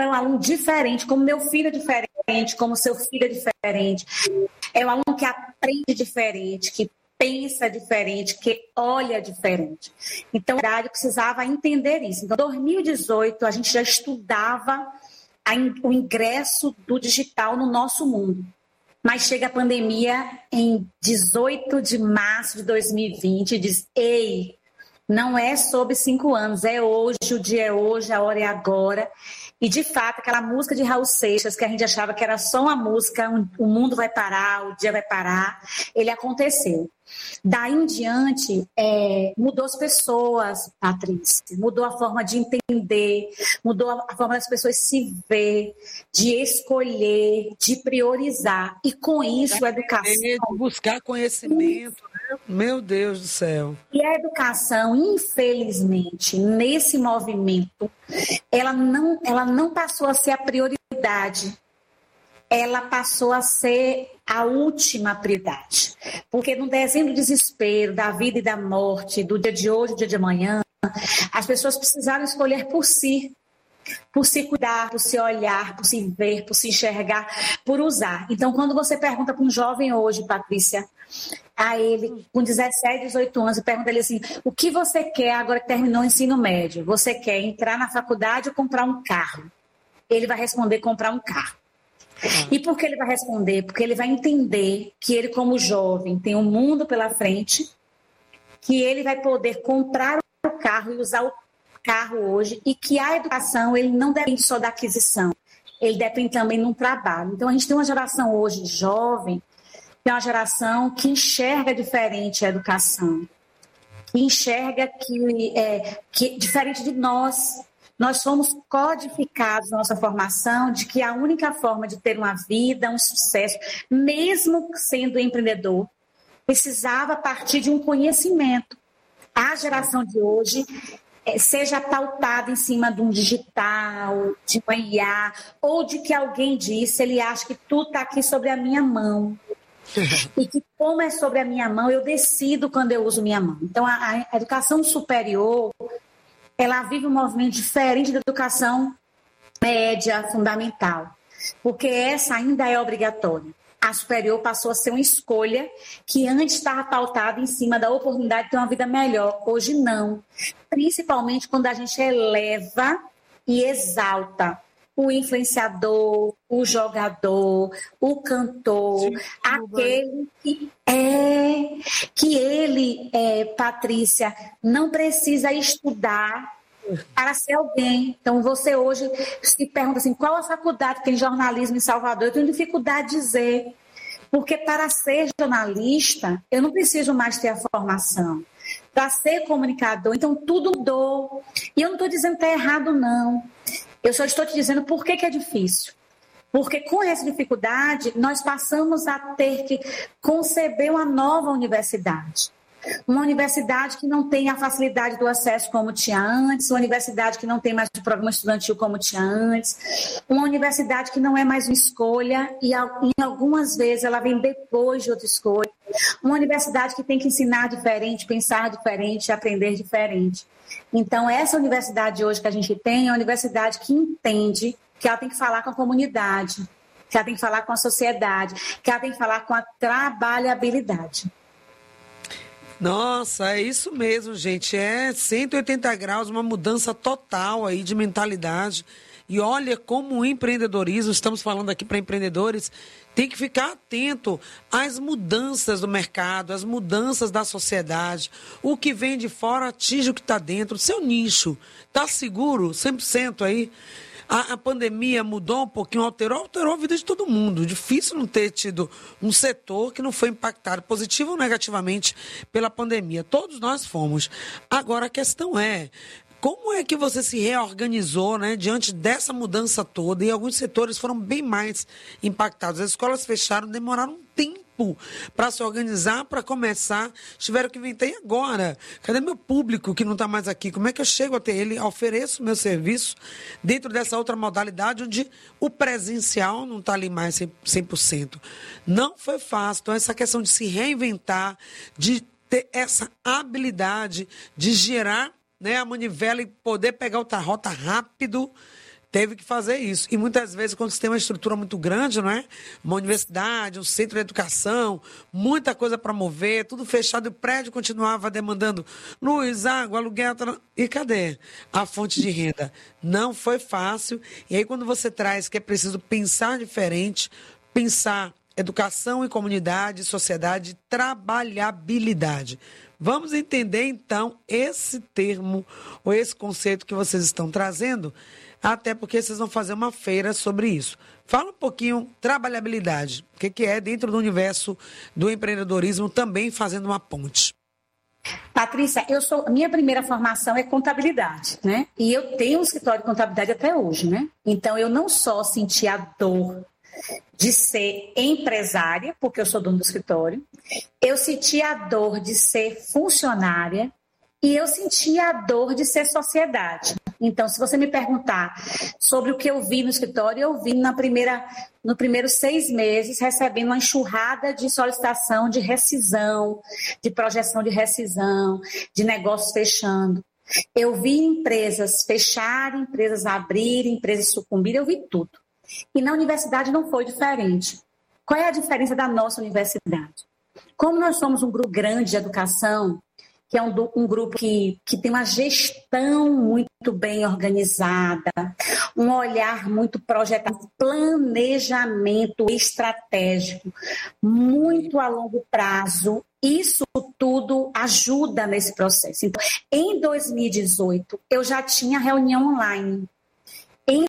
um aluno diferente, como meu filho é diferente, como seu filho é diferente. É um aluno que aprende diferente, que pensa diferente, que olha diferente. Então, na verdade, precisava entender isso. Então, em 2018, a gente já estudava o ingresso do digital no nosso mundo. Mas chega a pandemia em 18 de março de 2020 e diz, ei, não é sobre 5 anos, é hoje, o dia é hoje, a hora é agora. E, de fato, aquela música de Raul Seixas, que a gente achava que era só uma música, o mundo vai parar, o dia vai parar, ele aconteceu. Daí em diante, mudou as pessoas, Patrícia, mudou a forma de entender, mudou a forma das pessoas se ver, de escolher, de priorizar. E com isso, a educação... De buscar conhecimento, né? Meu Deus do céu. E a educação, infelizmente, nesse movimento, ela não passou a ser a prioridade. Ela passou a ser a última prioridade. Porque no desenho do desespero, da vida e da morte, do dia de hoje, do dia de amanhã, as pessoas precisaram escolher por se cuidar, por se olhar, por se ver, por se enxergar, por usar. Então, quando você pergunta para um jovem hoje, Patrícia, a ele, com 17, 18 anos, e pergunta ele assim, o que você quer agora que terminou o ensino médio? Você quer entrar na faculdade ou comprar um carro? Ele vai responder comprar um carro. E por que ele vai responder? Porque ele vai entender que ele, como jovem, tem um mundo pela frente, que ele vai poder comprar o carro e usar o carro hoje, e que a educação ele não depende só da aquisição, ele depende também do trabalho. Então, a gente tem uma geração hoje jovem, que é uma geração que enxerga diferente a educação, que enxerga que diferente de nós. Nós fomos codificados na nossa formação de que a única forma de ter uma vida, um sucesso, mesmo sendo empreendedor, precisava partir de um conhecimento. A geração de hoje, seja pautada em cima de um digital, de uma IA, ou de que alguém disse, ele acha que tudo está aqui sobre a minha mão. E que como é sobre a minha mão, eu decido quando eu uso minha mão. Então, a educação superior... ela vive um movimento diferente da educação média, fundamental, porque essa ainda é obrigatória. A superior passou a ser uma escolha que antes estava pautada em cima da oportunidade de ter uma vida melhor. Hoje não. Principalmente quando a gente eleva e exalta o influenciador, o jogador, o cantor, sim, aquele que ele, Patrícia, não precisa estudar para ser alguém. Então, você hoje se pergunta assim, qual a faculdade que tem jornalismo em Salvador? Eu tenho dificuldade de dizer, porque para ser jornalista, eu não preciso mais ter a formação. Para ser comunicador, então tudo mudou. E eu não estou dizendo que está errado, não. Eu só estou te dizendo por que é difícil. Porque com essa dificuldade, nós passamos a ter que conceber uma nova universidade. Uma universidade que não tem a facilidade do acesso como tinha antes, uma universidade que não tem mais o programa estudantil como tinha antes, uma universidade que não é mais uma escolha e em algumas vezes ela vem depois de outra escolha, uma universidade que tem que ensinar diferente, pensar diferente, aprender diferente. Então, essa universidade hoje que a gente tem é uma universidade que entende que ela tem que falar com a comunidade, que ela tem que falar com a sociedade, que ela tem que falar com a trabalhabilidade. Nossa, é isso mesmo, gente. É 180 graus, uma mudança total aí de mentalidade. E olha como o empreendedorismo, estamos falando aqui para empreendedores, tem que ficar atento às mudanças do mercado, às mudanças da sociedade. O que vem de fora atinge o que está dentro. O seu nicho está seguro 100% aí? A pandemia mudou um pouquinho, alterou a vida de todo mundo. Difícil não ter tido um setor que não foi impactado positivo ou negativamente pela pandemia. Todos nós fomos. Agora a questão é, como é que você se reorganizou, né, diante dessa mudança toda? E alguns setores foram bem mais impactados. As escolas fecharam, demoraram um tempo para se organizar, para começar. Tiveram que inventar, e agora? Cadê meu público que não está mais aqui? Como é que eu chego até ele, ofereço meu serviço dentro dessa outra modalidade onde o presencial não está ali mais 100%? Não foi fácil. Então, essa questão de se reinventar, de ter essa habilidade de girar, né, a manivela e poder pegar outra rota rápido, teve que fazer isso. E muitas vezes, quando você tem uma estrutura muito grande, não é? Uma universidade, um centro de educação, muita coisa para mover, tudo fechado, e o prédio continuava demandando luz, água, aluguel. E cadê a fonte de renda? Não foi fácil. E aí, quando você traz que é preciso pensar diferente, pensar educação e comunidade, sociedade, trabalhabilidade. Vamos entender, então, esse termo ou esse conceito que vocês estão trazendo, até porque vocês vão fazer uma feira sobre isso. Fala um pouquinho, trabalhabilidade, o que é dentro do universo do empreendedorismo, também fazendo uma ponte. Patrícia, minha primeira formação é contabilidade, né? E eu tenho um escritório de contabilidade até hoje, né? Então, eu não só senti a dor de ser empresária, porque eu sou dona do escritório, eu senti a dor de ser funcionária e eu senti a dor de ser sociedade. Então, se você me perguntar sobre o que eu vi no escritório, eu vi no primeiros 6 meses recebendo uma enxurrada de solicitação de rescisão, de projeção de rescisão, de negócios fechando. Eu vi empresas fecharem, empresas abrirem, empresas sucumbirem, eu vi tudo. E na universidade não foi diferente. Qual é a diferença da nossa universidade? Como nós somos um grupo grande de educação, que é um grupo que tem uma gestão muito bem organizada, um olhar muito projetado, planejamento estratégico, muito a longo prazo, isso tudo ajuda nesse processo. Então, em 2018, eu já tinha reunião online. Em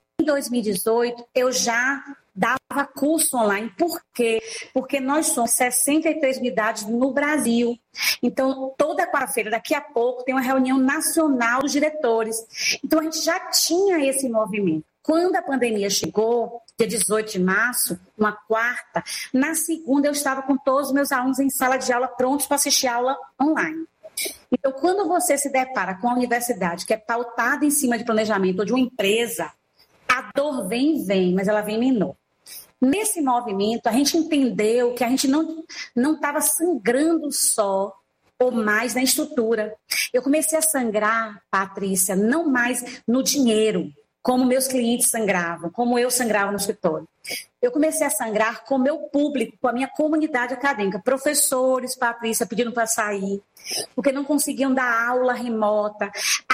2018, eu já dava curso online. Por quê? Porque nós somos 63 unidades no Brasil. Então, toda quarta-feira, daqui a pouco, tem uma reunião nacional dos diretores. Então, a gente já tinha esse movimento. Quando a pandemia chegou, dia 18 de março, uma quarta, na segunda eu estava com todos os meus alunos em sala de aula prontos para assistir aula online. Então, quando você se depara com a universidade que é pautada em cima de planejamento ou de uma empresa, a dor vem, mas ela vem menor. Nesse movimento, a gente entendeu que a gente não estava sangrando só ou mais na estrutura. Eu comecei a sangrar, Patrícia, não mais no dinheiro, como meus clientes sangravam, como eu sangrava no escritório. Eu comecei a sangrar com o meu público, com a minha comunidade acadêmica. Professores, Patrícia, pedindo para sair, porque não conseguiam dar aula remota.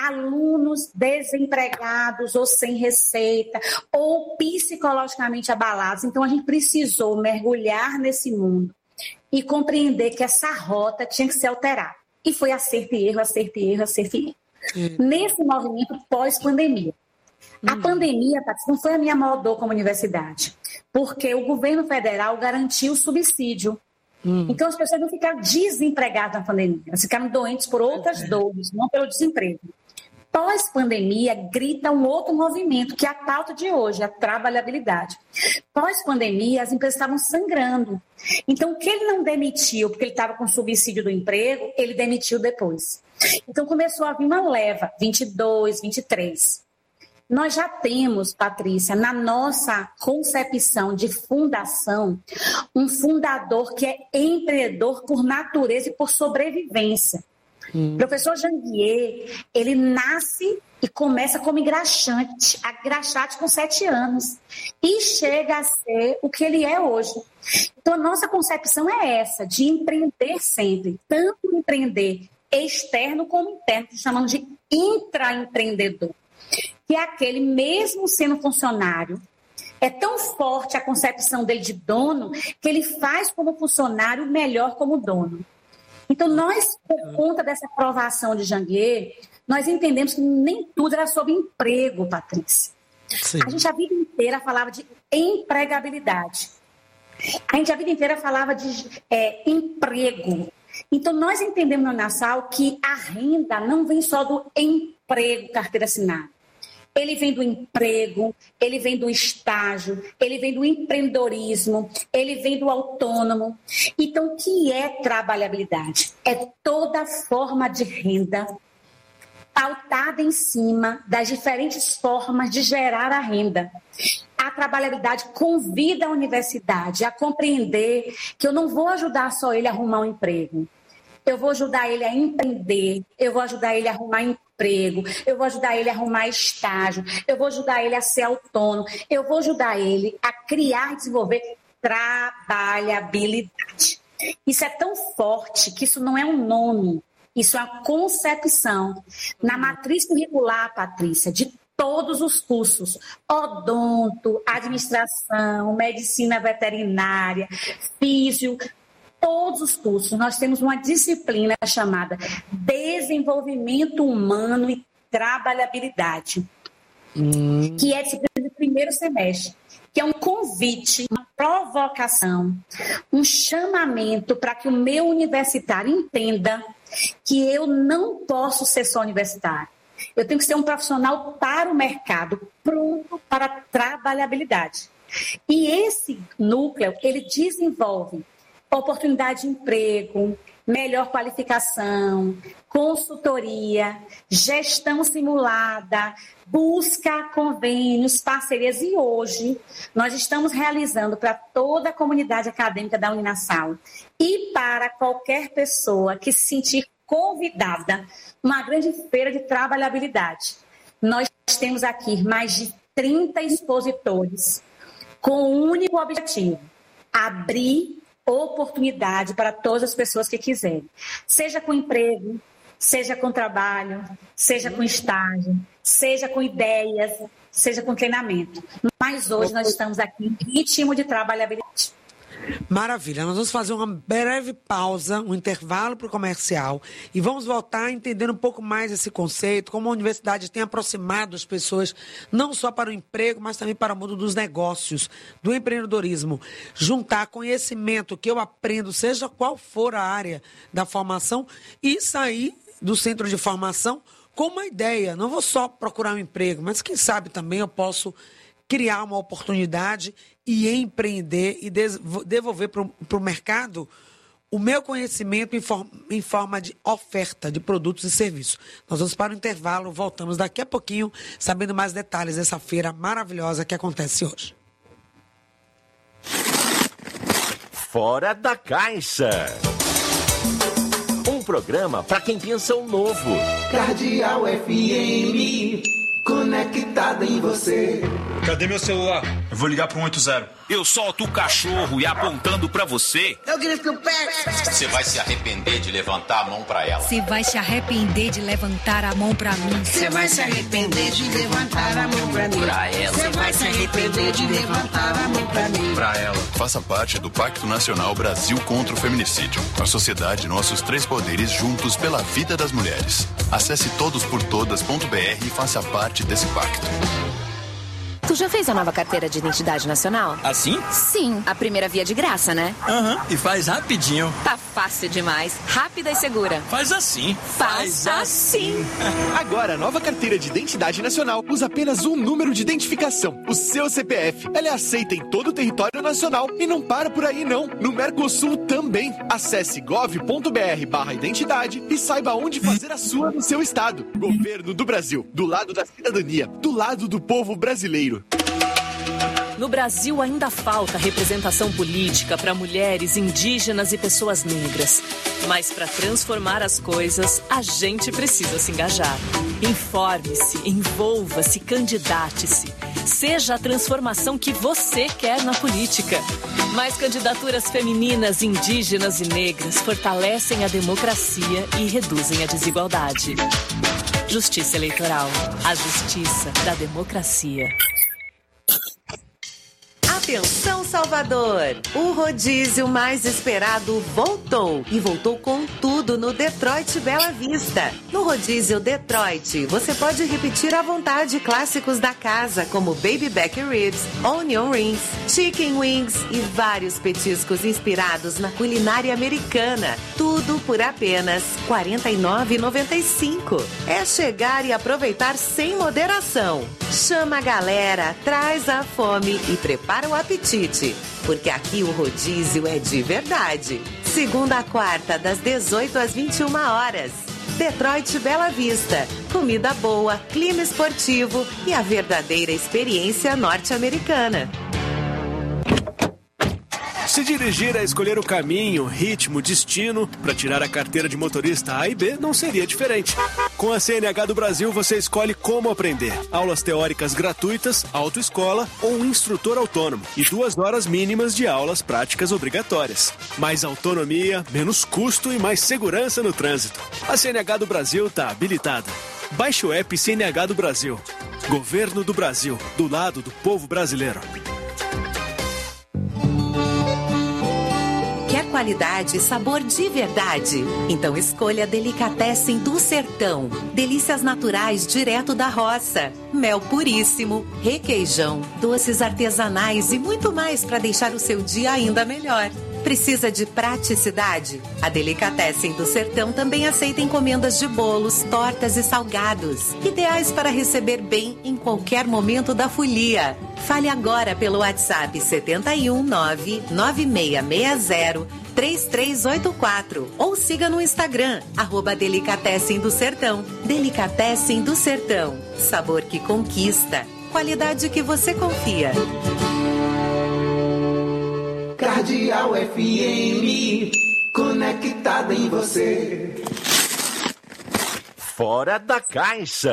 Alunos desempregados ou sem receita, ou psicologicamente abalados. Então, a gente precisou mergulhar nesse mundo e compreender que essa rota tinha que ser alterada. E foi acerto e erro, acerto e erro, acerto e erro. Nesse movimento pós-pandemia. A pandemia, Patrícia, não foi a minha maior dor como universidade, porque o governo federal garantiu o subsídio. Então, as pessoas não ficaram desempregadas na pandemia, elas ficaram doentes por outras dores, não pelo desemprego. Pós-pandemia, grita um outro movimento, que é a pauta de hoje, a trabalhabilidade. Pós-pandemia, as empresas estavam sangrando. Então, o que ele não demitiu, porque ele estava com subsídio do emprego, ele demitiu depois. Então, começou a vir uma leva, 22, 23. Nós já temos, Patrícia, na nossa concepção de fundação, um fundador que é empreendedor por natureza e por sobrevivência. O professor Janguier, ele nasce e começa como engraxate com 7 anos e chega a ser o que ele é hoje. Então, a nossa concepção é essa, de empreender sempre, tanto empreender externo como interno, que chamamos de intraempreendedor, que é aquele, mesmo sendo funcionário, é tão forte a concepção dele de dono, que ele faz como funcionário melhor como dono. Então, nós, por conta dessa aprovação de Janguier, nós entendemos que nem tudo era sobre emprego, Patrícia. Sim. A gente a vida inteira falava de empregabilidade. A gente a vida inteira falava de emprego. Então, nós entendemos na Unasal que a renda não vem só do emprego, carteira assinada. Ele vem do emprego, ele vem do estágio, ele vem do empreendedorismo, ele vem do autônomo. Então, o que é trabalhabilidade? É toda forma de renda pautada em cima das diferentes formas de gerar a renda. A trabalhabilidade convida a universidade a compreender que eu não vou ajudar só ele a arrumar um emprego. Eu vou ajudar ele a empreender, eu vou ajudar ele a arrumar emprego, eu vou ajudar ele a arrumar estágio, eu vou ajudar ele a ser autônomo, eu vou ajudar ele a criar e desenvolver trabalhabilidade. Isso é tão forte que isso não é um nome, isso é uma concepção. Na matriz curricular, Patrícia, de todos os cursos, odonto, administração, medicina veterinária, físio, todos os cursos, nós temos uma disciplina chamada Desenvolvimento Humano e Trabalhabilidade, que é a disciplina do primeiro semestre, que é um convite, uma provocação, um chamamento para que o meu universitário entenda que eu não posso ser só universitário. Eu tenho que ser um profissional para o mercado, pronto para a trabalhabilidade. E esse núcleo, ele desenvolve oportunidade de emprego, melhor qualificação, consultoria, gestão simulada, busca convênios, parcerias. E hoje nós estamos realizando para toda a comunidade acadêmica da Uninasal e para qualquer pessoa que se sentir convidada, uma grande feira de trabalhabilidade. Nós temos aqui mais de 30 expositores com um único objetivo: abrir oportunidade para todas as pessoas que quiserem, seja com emprego, seja com trabalho, seja com estágio, seja com ideias, seja com treinamento. Mas hoje nós estamos aqui em ritmo de trabalhabilidade. Maravilha, nós vamos fazer uma breve pausa, um intervalo para o comercial e vamos voltar entendendo um pouco mais esse conceito, como a universidade tem aproximado as pessoas não só para o emprego, mas também para o mundo dos negócios, do empreendedorismo. Juntar conhecimento que eu aprendo, seja qual for a área da formação, e sair do centro de formação com uma ideia. Não vou só procurar um emprego, mas quem sabe também eu posso criar uma oportunidade e empreender e devolver para o mercado o meu conhecimento em forma de oferta de produtos e serviços. Nós vamos para o intervalo, voltamos daqui a pouquinho, sabendo mais detalhes dessa feira maravilhosa que acontece hoje. Fora da Caixa. Um programa para quem pensa o novo. Cardeal FM, conectada em você. Cadê meu celular? Eu vou ligar para 180. Eu solto o cachorro e apontando pra você. Eu grito que eu pego. Você vai se arrepender de levantar a mão pra ela. Você vai se arrepender de levantar a mão pra mim. Você vai se arrepender de levantar a mão pra mim. Pra ela. Você vai se arrepender de levantar a mão pra mim. Pra ela. Faça parte do Pacto Nacional Brasil contra o Feminicídio. A sociedade e nossos três poderes juntos pela vida das mulheres. Acesse todosportodas.br e faça parte desse pacto. Tu já fez a nova carteira de identidade nacional? Assim? Sim, a primeira via de graça, né? Aham, e faz rapidinho. Tá fácil demais, rápida e segura. Faz assim. Faz assim. Agora, a nova carteira de identidade nacional usa apenas um número de identificação, o seu CPF. Ela é aceita em todo o território nacional e não para por aí não. No Mercosul também. Acesse gov.br/identidade e saiba onde fazer a sua no seu estado. Governo do Brasil, do lado da cidadania, do lado do povo brasileiro. No Brasil ainda falta representação política para mulheres, indígenas e pessoas negras. Mas para transformar as coisas, a gente precisa se engajar. Informe-se, envolva-se, candidate-se. Seja a transformação que você quer na política. Mais candidaturas femininas, indígenas e negras fortalecem a democracia e reduzem a desigualdade. Justiça Eleitoral. A justiça da democracia. Atenção, Salvador! O rodízio mais esperado voltou e voltou com tudo no Detroit Bela Vista. No rodízio Detroit, você pode repetir à vontade clássicos da casa, como Baby Back Ribs, Onion Rings, Chicken Wings e vários petiscos inspirados na culinária americana. Tudo por apenas R$ 49,95. É chegar e aproveitar sem moderação. Chama a galera, traz a fome e prepara o apetite, porque aqui o rodízio é de verdade. Segunda a quarta, das 18 às 21 horas. Detroit Bela Vista. Comida boa, clima esportivo e a verdadeira experiência norte-americana. Se dirigir é escolher o caminho, ritmo, destino, para tirar a carteira de motorista A e B não seria diferente. Com a CNH do Brasil, você escolhe como aprender. Aulas teóricas gratuitas, autoescola ou um instrutor autônomo. E 2 horas mínimas de aulas práticas obrigatórias. Mais autonomia, menos custo e mais segurança no trânsito. A CNH do Brasil está habilitada. Baixe o app CNH do Brasil. Governo do Brasil, do lado do povo brasileiro. Quer qualidade e sabor de verdade? Então escolha a Delicatessen do Sertão. Delícias naturais direto da roça. Mel puríssimo, requeijão, doces artesanais e muito mais para deixar o seu dia ainda melhor. Precisa de praticidade? A Delicatessen do Sertão também aceita encomendas de bolos, tortas e salgados. Ideais para receber bem em qualquer momento da folia. Fale agora pelo WhatsApp 719-9660-3384 ou siga no Instagram, @Delicatessen do Sertão. Delicatessen do Sertão. Sabor que conquista. Qualidade que você confia. Cardeal FM, conectada em você. Fora da Caixa.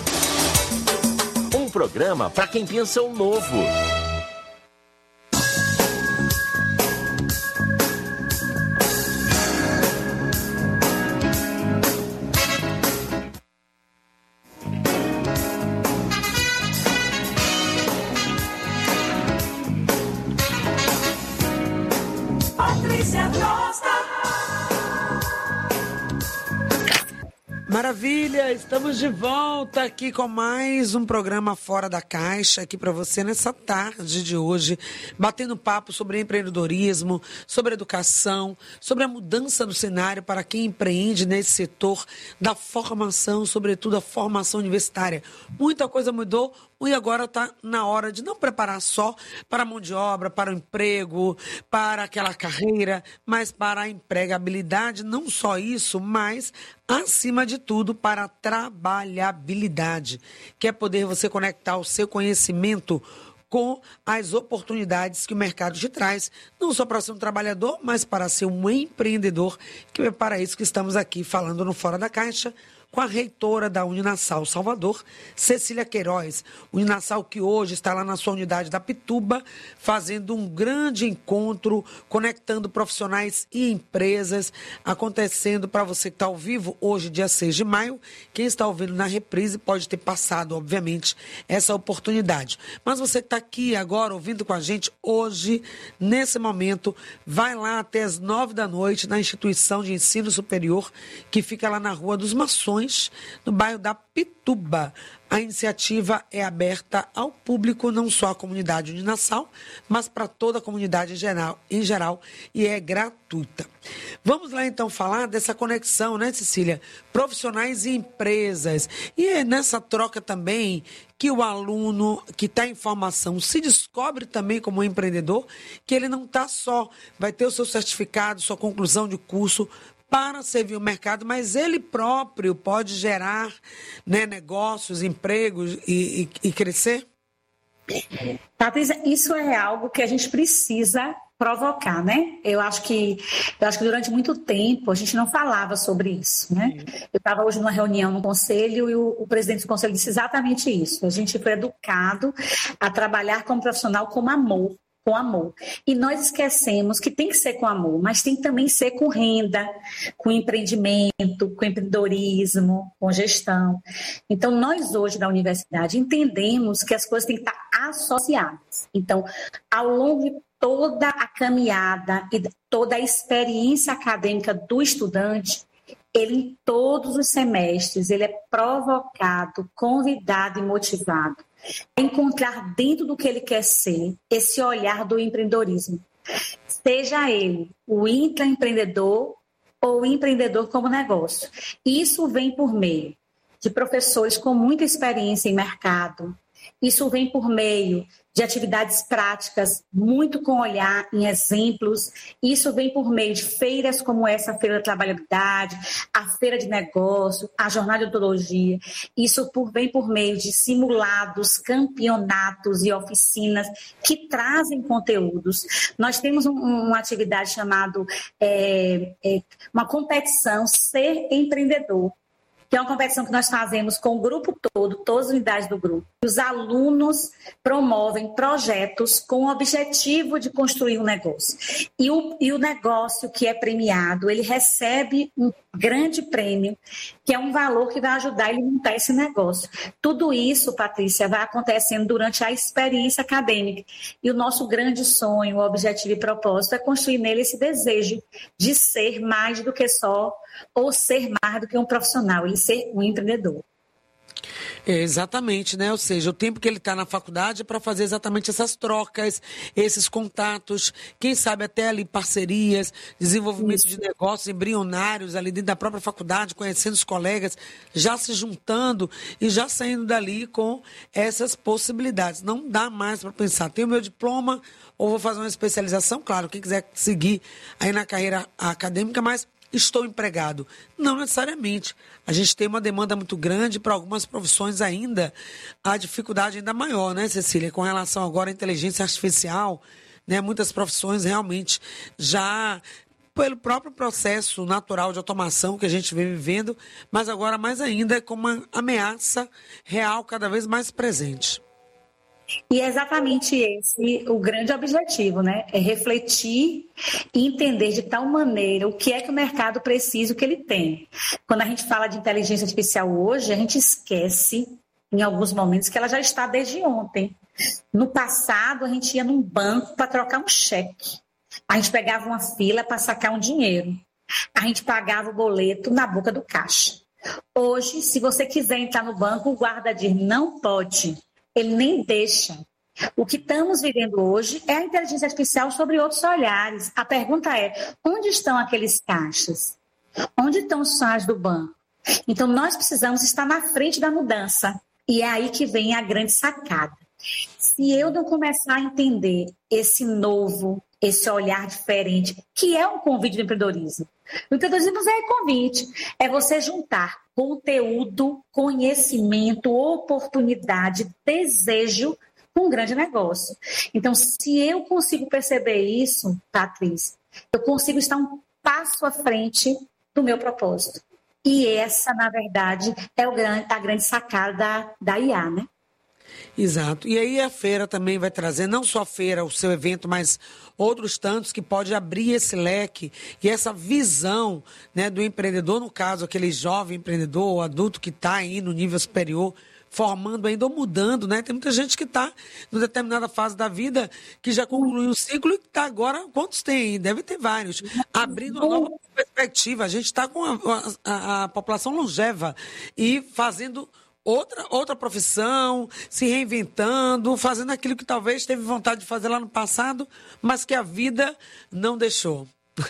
Um programa para quem pensa o novo. Maravilha, estamos de volta aqui com mais um programa Fora da Caixa, aqui para você nessa tarde de hoje, batendo papo sobre empreendedorismo, sobre educação, sobre a mudança do cenário para quem empreende nesse setor da formação, sobretudo a formação universitária. Muita coisa mudou e agora está na hora de não preparar só para a mão de obra, para o emprego, para aquela carreira, mas para a empregabilidade, não só isso, mas acima de tudo, para a trabalhabilidade, que é poder você conectar o seu conhecimento com as oportunidades que o mercado te traz, não só para ser um trabalhador, mas para ser um empreendedor, que é para isso que estamos aqui falando no Fora da Caixa, com a reitora da Uninasal Salvador, Cecília Queiroz. Uninasal que hoje está lá na sua unidade da Pituba, fazendo um grande encontro, conectando profissionais e empresas, acontecendo para você que está ao vivo, hoje, dia 6 de maio. Quem está ouvindo na reprise pode ter passado, obviamente, essa oportunidade. Mas você que está aqui agora, ouvindo com a gente, hoje, nesse momento, vai lá até as 9 da noite na instituição de ensino superior, que fica lá na Rua dos Maçons, no bairro da Pituba. A iniciativa é aberta ao público, não só à comunidade Uninasal, mas para toda a comunidade em geral, e é gratuita. Vamos lá então falar dessa conexão, né, Cecília? Profissionais e empresas. E é nessa troca também que o aluno que está em formação se descobre também como empreendedor, que ele não está só, vai ter o seu certificado, sua conclusão de curso, para servir o mercado, mas ele próprio pode gerar, né, negócios, empregos e crescer? Patrícia, isso é algo que a gente precisa provocar, né? Eu acho que durante muito tempo a gente não falava sobre isso, né? Eu estava hoje numa reunião no conselho e o presidente do conselho disse exatamente isso. A gente foi educado a trabalhar como profissional com amor. E nós esquecemos que tem que ser com amor, mas tem que também ser com renda, com empreendimento, com empreendedorismo, com gestão. Então, nós hoje da universidade entendemos que as coisas têm que estar associadas. Então, ao longo de toda a caminhada e toda a experiência acadêmica do estudante, ele em todos os semestres, ele é provocado, convidado e motivado a encontrar dentro do que ele quer ser esse olhar do empreendedorismo. Seja ele o intraempreendedor ou o empreendedor como negócio. Isso vem por meio de professores com muita experiência em mercado, Isso vem por meio de atividades práticas, muito com olhar em exemplos. Isso vem por meio de feiras como essa Feira da Trabalhabilidade, a Feira de Negócio, a Jornada de Odontologia. Isso vem por meio de simulados, campeonatos e oficinas que trazem conteúdos. Nós temos uma atividade chamada uma competição Ser Empreendedor, que é uma competição que nós fazemos com o grupo todo, todas as unidades do grupo. Os alunos promovem projetos com o objetivo de construir um negócio. E o negócio que é premiado, ele recebe um grande prêmio, que é um valor que vai ajudar ele a montar esse negócio. Tudo isso, Patrícia, vai acontecendo durante a experiência acadêmica. E o nosso grande sonho, o objetivo e propósito é construir nele esse desejo de ser mais do que só, ou ser mais do que um profissional, ele ser um empreendedor. Exatamente, né? Ou seja, o tempo que ele está na faculdade é para fazer exatamente essas trocas, esses contatos, quem sabe até ali parcerias, desenvolvimento de negócios embrionários ali dentro da própria faculdade, conhecendo os colegas, já se juntando e já saindo dali com essas possibilidades. Não dá mais para pensar, tenho meu diploma ou vou fazer uma especialização, claro, quem quiser seguir aí na carreira acadêmica, mas estou empregado. Não necessariamente. A gente tem uma demanda muito grande para algumas profissões ainda, a dificuldade ainda maior, né, Cecília? Com relação agora à inteligência artificial, né, muitas profissões realmente já, pelo próprio processo natural de automação que a gente vem vivendo, mas agora mais ainda com uma ameaça real cada vez mais presente. E é exatamente esse o grande objetivo, né? É refletir e entender de tal maneira o que é que o mercado precisa, o que ele tem. Quando a gente fala de inteligência artificial hoje, a gente esquece, em alguns momentos, que ela já está desde ontem. No passado, a gente ia num banco para trocar um cheque. A gente pegava uma fila para sacar um dinheiro. A gente pagava o boleto na boca do caixa. Hoje, se você quiser entrar no banco, o guarda diz, não pode. Ele nem deixa. O que estamos vivendo hoje é a inteligência artificial sobre outros olhares. A pergunta é, onde estão aqueles caixas? Onde estão os funcionários do banco? Então, nós precisamos estar na frente da mudança. E é aí que vem a grande sacada. Se eu não começar a entender esse novo, esse olhar diferente, que é um convite do empreendedorismo. O empreendedorismo não é convite, é você juntar conteúdo, conhecimento, oportunidade, desejo com um grande negócio. Então, se eu consigo perceber isso, Patrícia, eu consigo estar um passo à frente do meu propósito. E essa, na verdade, é a grande sacada da IA, né? Exato. E aí a feira também vai trazer, não só a feira, o seu evento, mas outros tantos que pode abrir esse leque e essa visão, né, do empreendedor, no caso, aquele jovem empreendedor ou adulto que está aí no nível superior, formando ainda ou mudando, né? Tem muita gente que está em determinada fase da vida que já concluiu o ciclo e está agora, quantos tem? Deve ter vários. Abrindo uma nova perspectiva. A gente está com a população longeva e fazendo outra profissão, se reinventando, fazendo aquilo que talvez teve vontade de fazer lá no passado, mas que a vida não deixou.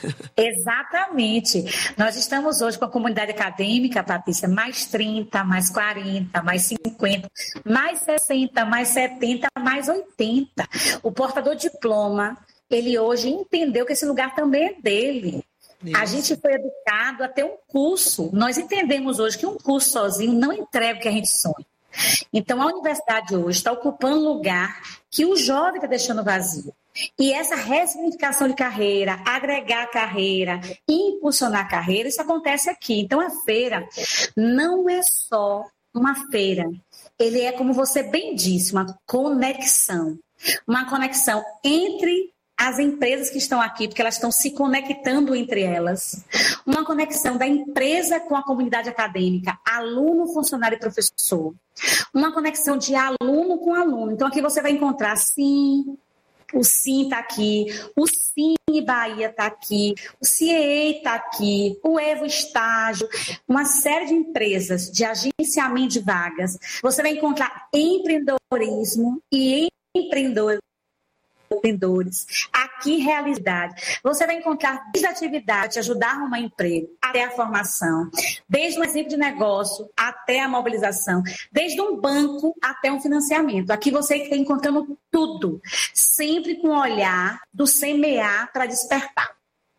Exatamente. Nós estamos hoje com a comunidade acadêmica, Patrícia, mais 30, mais 40, mais 50, mais 60, mais 70, mais 80. O portador de diploma, ele hoje entendeu que esse lugar também é dele. Isso. A gente foi educado a ter um curso. Nós entendemos hoje que um curso sozinho não entrega o que a gente sonha. Então, a universidade hoje está ocupando um lugar que o jovem está deixando vazio. E essa ressignificação de carreira, agregar carreira, impulsionar carreira, isso acontece aqui. Então, a feira não é só uma feira. Ele é, como você bem disse, uma conexão. Uma conexão entre as empresas que estão aqui, porque elas estão se conectando entre elas. Uma conexão da empresa com a comunidade acadêmica, aluno, funcionário e professor. Uma conexão de aluno com aluno. Então, aqui você vai encontrar, sim, o SIM está aqui, o Cine Bahia está aqui, o CIEE está aqui, o Evo Estágio, uma série de empresas de agenciamento de vagas. Você vai encontrar empreendedorismo e empreendedores. Aqui aqui realidade. Você vai encontrar desde a atividade, ajudar a arrumar emprego, até a formação, desde um exemplo de negócio até a mobilização, desde um banco até um financiamento. Aqui você está encontrando tudo, sempre com o olhar do semear para despertar.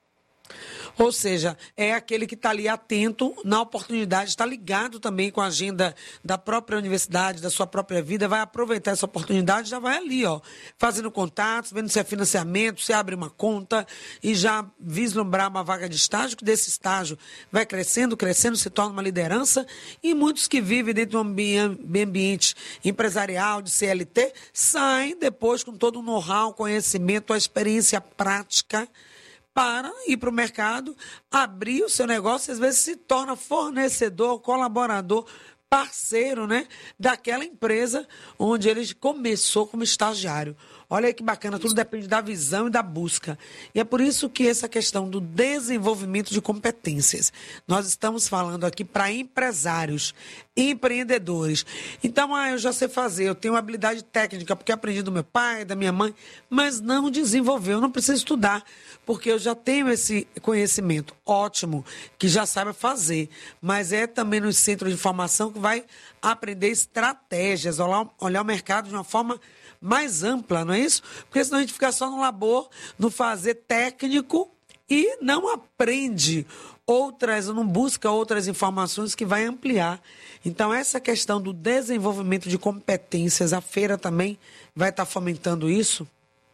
Ou seja, é aquele que está ali atento na oportunidade, está ligado também com a agenda da própria universidade, da sua própria vida, vai aproveitar essa oportunidade, já vai ali, ó, fazendo contatos, vendo se é financiamento, se abre uma conta e já vislumbrar uma vaga de estágio, que desse estágio vai crescendo, se torna uma liderança, e muitos que vivem dentro de um ambiente empresarial, de CLT, saem depois com todo o know-how, conhecimento, a experiência prática, para ir para o mercado, abrir o seu negócio, às vezes se torna fornecedor, colaborador, parceiro, né, daquela empresa onde ele começou como estagiário. Olha aí que bacana, tudo depende da visão e da busca. E é por isso que essa questão do desenvolvimento de competências, nós estamos falando aqui para empresários, empreendedores. Então, eu já sei fazer, eu tenho habilidade técnica, porque aprendi do meu pai, da minha mãe, mas não desenvolveu, eu não preciso estudar, porque eu já tenho esse conhecimento. Ótimo, que já saiba fazer, mas é também no centro de formação que vai aprender estratégias, olhar o mercado de uma forma mais ampla, não é isso? Porque senão a gente fica só no labor, no fazer técnico e não aprende não busca outras informações que vai ampliar. Então, essa questão do desenvolvimento de competências, a feira também vai estar fomentando isso?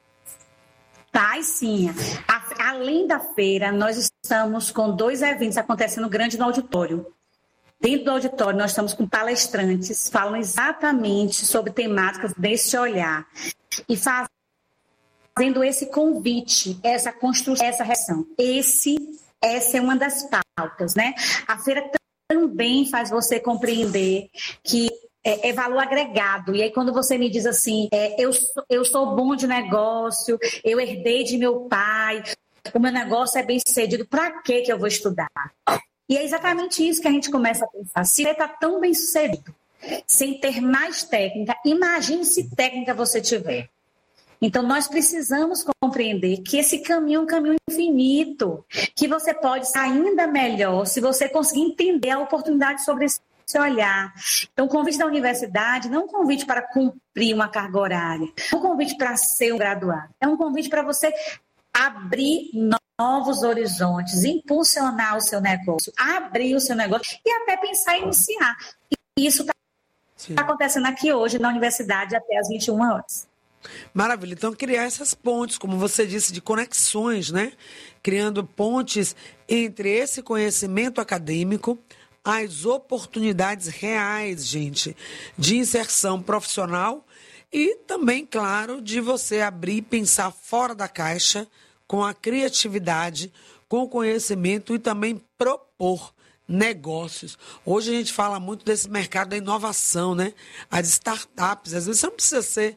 Tá, sim. Além da feira, nós estamos com 2 eventos acontecendo grande no auditório. Dentro do auditório, nós estamos com palestrantes falando exatamente sobre temáticas desse olhar e fazendo esse convite, essa construção, essa reação. Essa é uma das pautas, né? A feira também faz você compreender que é valor agregado. E aí, quando você me diz assim, eu sou bom de negócio, eu herdei de meu pai, o meu negócio é bem sucedido, para que eu vou estudar? E é exatamente isso que a gente começa a pensar. Se ele está tão bem sucedido, sem ter mais técnica, imagine se técnica você tiver. Então, nós precisamos compreender que esse caminho é um caminho infinito, que você pode ser ainda melhor se você conseguir entender a oportunidade sobre esse olhar. Então, o convite da universidade não é um convite para cumprir uma carga horária, não é um convite para ser um graduado, é um convite para você abrir novos horizontes, impulsionar o seu negócio, abrir o seu negócio e até pensar em iniciar. E isso está acontecendo aqui hoje na universidade até às 21 horas. Maravilha. Então, criar essas pontes, como você disse, de conexões, né? Criando pontes entre esse conhecimento acadêmico, as oportunidades reais, gente, de inserção profissional e também, claro, de você abrir e pensar fora da caixa, com a criatividade, com o conhecimento e também propor negócios. Hoje a gente fala muito desse mercado da inovação, né? As startups, às vezes você não precisa ser,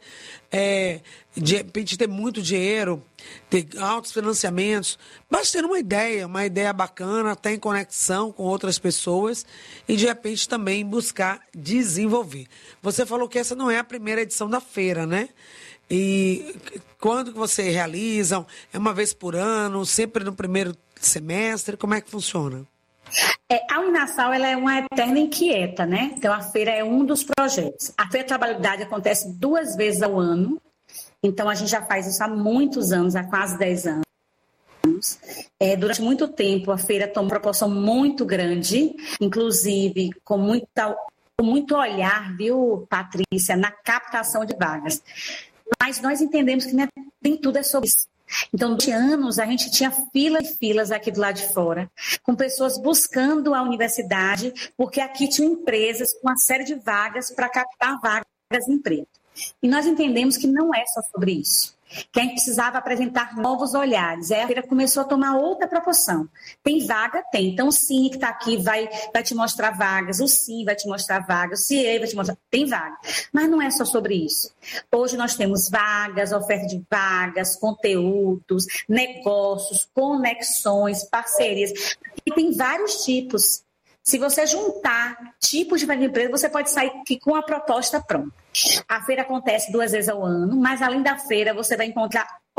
de repente, ter muito dinheiro, ter altos financiamentos, basta ter uma ideia bacana, estar em conexão com outras pessoas e, de repente, também buscar desenvolver. Você falou que essa não é a primeira edição da feira, né? E quando que você realizam? É uma vez por ano? Sempre no primeiro semestre? Como é que funciona? A Uninasal, ela é uma eterna inquieta, né? Então, a feira é um dos projetos. A Feira de Trabalhabilidade acontece 2 vezes ao ano. Então, a gente já faz isso há muitos anos, há quase 10 anos. Durante muito tempo, a feira toma uma proporção muito grande, inclusive com muito olhar, viu, Patrícia, na captação de vagas. Mas nós entendemos que nem tudo é sobre isso. Então, durante anos, a gente tinha filas e filas aqui do lado de fora, com pessoas buscando a universidade, porque aqui tinham empresas com uma série de vagas para captar vagas de emprego. E nós entendemos que não é só sobre isso, que a gente precisava apresentar novos olhares. Aí a feira começou a tomar outra proporção. Tem vaga? Tem. Então, o Cine que está aqui vai te mostrar vagas, o Sim vai te mostrar vagas, o CIE vai te mostrar... Tem vaga. Mas não é só sobre isso. Hoje nós temos vagas, oferta de vagas, conteúdos, negócios, conexões, parcerias. E tem vários tipos. Se você juntar tipos de empresa, você pode sair aqui com a proposta pronta. A feira acontece 2 vezes ao ano, mas além da feira você vai encontrar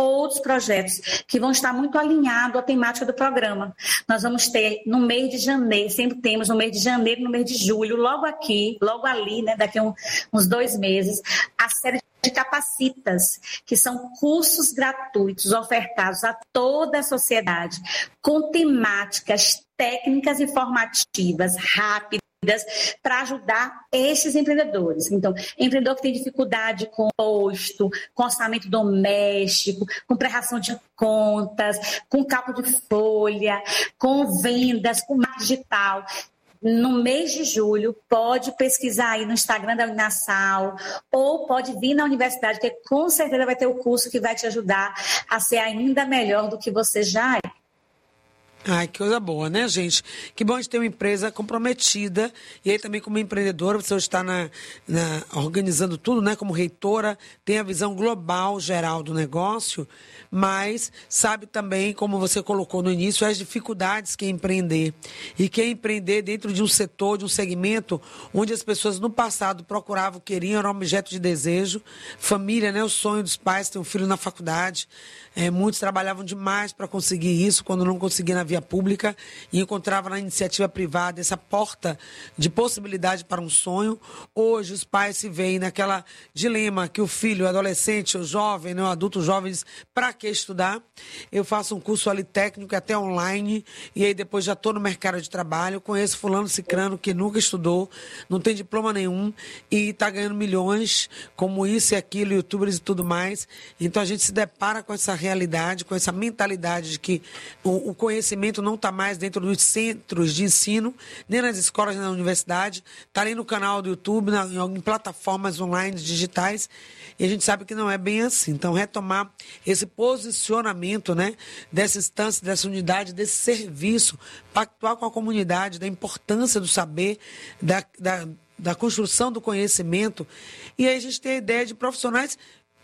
outros projetos que vão estar muito alinhados à temática do programa. Nós vamos ter no mês de janeiro, sempre temos no mês de janeiro e no mês de julho, logo aqui, logo ali, né, daqui a uns 2 meses, a série de Capacitas, que são cursos gratuitos ofertados a toda a sociedade, com temáticas técnicas e formativas rápidas, para ajudar esses empreendedores. Então, empreendedor que tem dificuldade com imposto, com orçamento doméstico, com prerração de contas, com cálculo de folha, com vendas, com marketing digital. No mês de julho, pode pesquisar aí no Instagram da Uninasal ou pode vir na universidade, que com certeza vai ter o curso que vai te ajudar a ser ainda melhor do que você já é. Ai, que coisa boa, né, gente? Que bom de ter uma empresa comprometida. E aí também como empreendedora, você está organizando tudo, né? Como reitora, tem a visão global, geral do negócio, mas sabe também, como você colocou no início, as dificuldades que é empreender. E que é empreender dentro de um setor, de um segmento, onde as pessoas no passado procuravam, queriam, era um objeto de desejo. Família, né? O sonho dos pais ter um filho na faculdade. Muitos trabalhavam demais para conseguir isso, quando não conseguiam na via pública, e encontravam na iniciativa privada essa porta de possibilidade para um sonho. Hoje os pais se veem naquela dilema que o filho, o adolescente, o jovem, né, o adulto jovem diz, para que estudar? Eu faço um curso ali técnico, até online, e aí depois já estou no mercado de trabalho, conheço fulano cicrano que nunca estudou, não tem diploma nenhum, e está ganhando milhões, como isso e aquilo, youtubers e tudo mais. Então a gente se depara com essa realidade, com essa mentalidade de que o conhecimento não está mais dentro dos centros de ensino, nem nas escolas, nem na universidade, está ali no canal do YouTube, em plataformas online digitais, e a gente sabe que não é bem assim. Então, retomar esse posicionamento, né, dessa instância, dessa unidade, desse serviço, pactuar com a comunidade, da importância do saber, da construção do conhecimento, e aí a gente tem a ideia de profissionais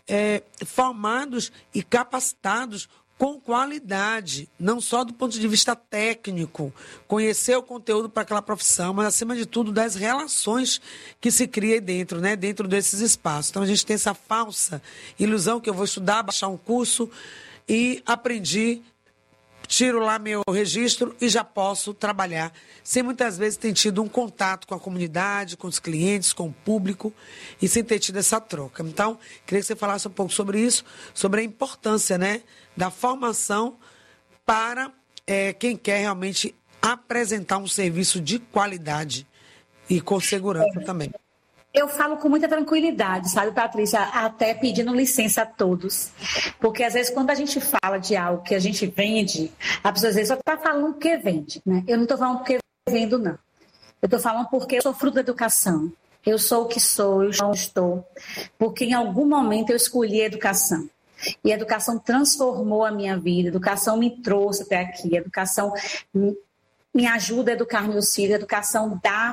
formados e capacitados com qualidade, não só do ponto de vista técnico, conhecer o conteúdo para aquela profissão, mas, acima de tudo, das relações que se cria dentro, né, dentro desses espaços. Então, a gente tem essa falsa ilusão que eu vou estudar, baixar um curso e aprendi, tiro lá meu registro e já posso trabalhar, sem muitas vezes ter tido um contato com a comunidade, com os clientes, com o público, e sem ter tido essa troca. Então, queria que você falasse um pouco sobre isso, sobre a importância, né, da formação para quem quer realmente apresentar um serviço de qualidade e com segurança também. Eu falo com muita tranquilidade, sabe, Patrícia? Até pedindo licença a todos. Porque, às vezes, quando a gente fala de algo que a gente vende, a pessoa às vezes só está falando porque vende, né? Eu não estou falando porque vendo, não. Eu estou falando porque eu sou fruto da educação. Eu sou o que sou, eu não estou. Porque, em algum momento, eu escolhi a educação. E a educação transformou a minha vida, a educação me trouxe até aqui, a educação me ajuda a educar meus filhos, a educação dá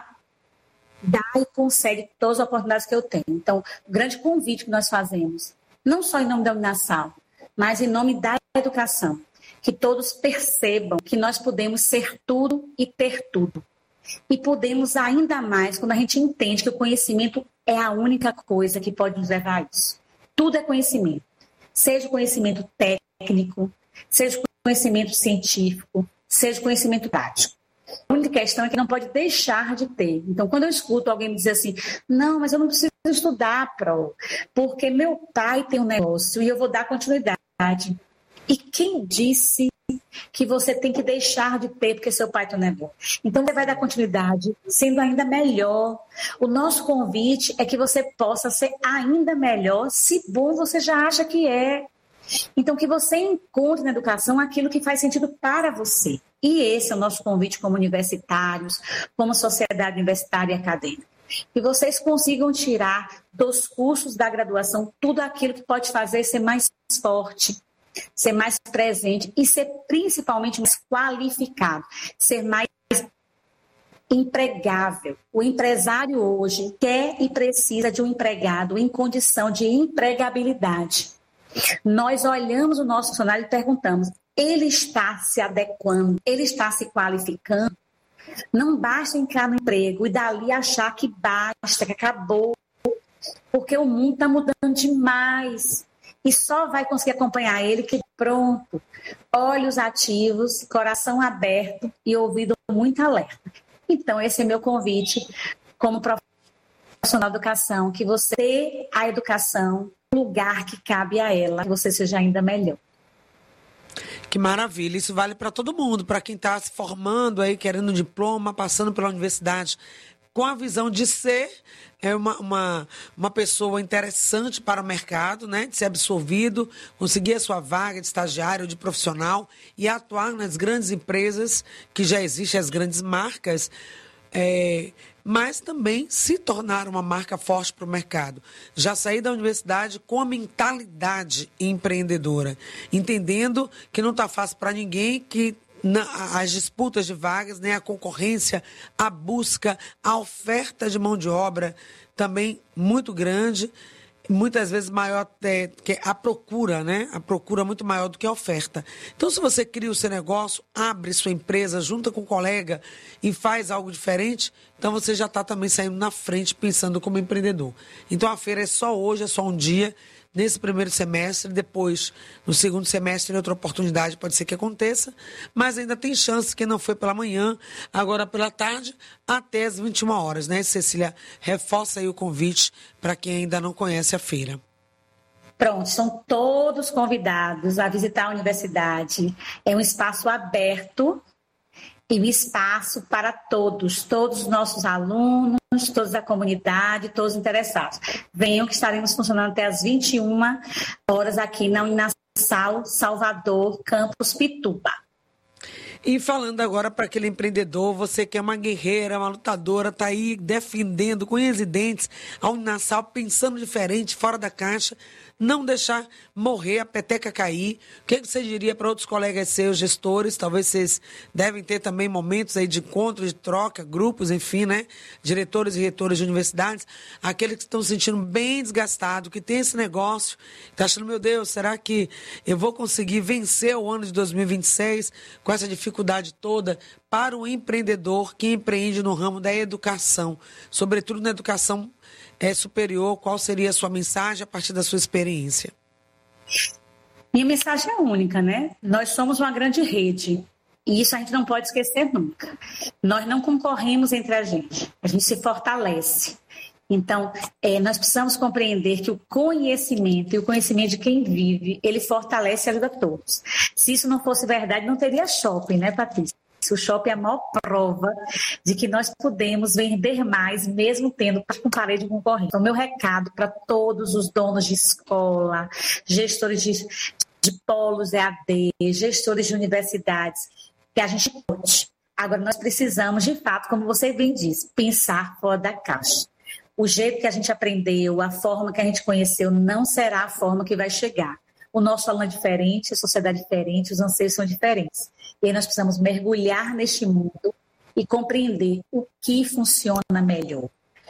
e consegue todas as oportunidades que eu tenho. Então, o grande convite que nós fazemos, não só em nome da Uninasal, mas em nome da educação, que todos percebam que nós podemos ser tudo e ter tudo. E podemos ainda mais quando a gente entende que o conhecimento é a única coisa que pode nos levar a isso. Tudo é conhecimento. Seja o conhecimento técnico, seja o conhecimento científico, seja o conhecimento prático. A única questão é que não pode deixar de ter. Então, quando eu escuto alguém me dizer assim, não, mas eu não preciso estudar, porque meu pai tem um negócio e eu vou dar continuidade. E quem disse que você tem que deixar de ter porque seu pai tem um negócio? Então, você vai dar continuidade, sendo ainda melhor. O nosso convite é que você possa ser ainda melhor, se bom você já acha que é. Então, que você encontre na educação aquilo que faz sentido para você. E esse é o nosso convite como universitários, como sociedade universitária e acadêmica. Que vocês consigam tirar dos cursos da graduação tudo aquilo que pode fazer ser mais forte, ser mais presente e ser principalmente mais qualificado, ser mais empregável. O empresário hoje quer e precisa de um empregado em condição de empregabilidade. Nós olhamos o nosso funcionário e perguntamos, ele está se adequando, ele está se qualificando? Não basta entrar no emprego e dali achar que basta, que acabou, porque o mundo está mudando demais. e só vai conseguir acompanhar ele que pronto, olhos ativos, coração aberto e ouvido muito alerta. Então, esse é meu convite como profissional de educação, que você dê a educação no lugar que cabe a ela, que você seja ainda melhor. Que maravilha, isso vale para todo mundo, para quem está se formando aí, querendo um diploma, passando pela universidade, com a visão de ser uma pessoa interessante para o mercado, né? De ser absorvido, conseguir a sua vaga de estagiário ou de profissional e atuar nas grandes empresas que já existem, as grandes marcas, mas também se tornar uma marca forte para o mercado. Já sair da universidade com a mentalidade empreendedora, entendendo que não está fácil para ninguém, que as disputas de vagas, né, a concorrência, a busca, a oferta de mão de obra também muito grande, muitas vezes maior até que a procura, né? A procura muito maior do que a oferta. Então, se você cria o seu negócio, abre sua empresa, junta com um colega e faz algo diferente, então você já está também saindo na frente pensando como empreendedor. Então, a feira é só hoje, é só um dia, nesse primeiro semestre, depois, no segundo semestre, outra oportunidade pode ser que aconteça, mas ainda tem chance, que não foi pela manhã, agora pela tarde, até as 21 horas, né? Cecília, reforça aí o convite para quem ainda não conhece a feira. Pronto, são todos convidados a visitar a universidade. É um espaço aberto e um espaço para todos os nossos alunos, todos da comunidade, todos interessados. Venham que estaremos funcionando até as 21 horas aqui na Uninasal, Salvador, Campus Pituba. E falando agora para aquele empreendedor, você que é uma guerreira, uma lutadora, está aí defendendo com unhas e dentes a Uninasal, pensando diferente, fora da caixa, não deixar morrer, a peteca cair. O que você diria para outros colegas seus, gestores? Talvez vocês devem ter também momentos aí de encontro, de troca, grupos, enfim, né? Diretores e reitores de universidades, aqueles que estão se sentindo bem desgastados, que tem esse negócio, está achando, meu Deus, será que eu vou conseguir vencer o ano de 2026 com essa dificuldade toda? Para o empreendedor que empreende no ramo da educação, sobretudo na educação superior, qual seria a sua mensagem a partir da sua experiência? Minha mensagem é única, né? Nós somos uma grande rede e isso a gente não pode esquecer nunca. Nós não concorremos entre a gente se fortalece. Então, nós precisamos compreender que o conhecimento e o conhecimento de quem vive, ele fortalece e ajuda todos. Se isso não fosse verdade, não teria shopping, né, Patrícia? O shopping é a maior prova de que nós podemos vender mais, mesmo tendo com parede concorrente. Então, meu recado para todos os donos de escola, gestores de polos EAD, gestores de universidades, que a gente pode. Agora, nós precisamos, de fato, como você bem disse, pensar fora da caixa. O jeito que a gente aprendeu, a forma que a gente conheceu, não será a forma que vai chegar. O nosso aluno é diferente, a sociedade é diferente, os anseios são diferentes. E aí nós precisamos mergulhar neste mundo e compreender o que funciona melhor,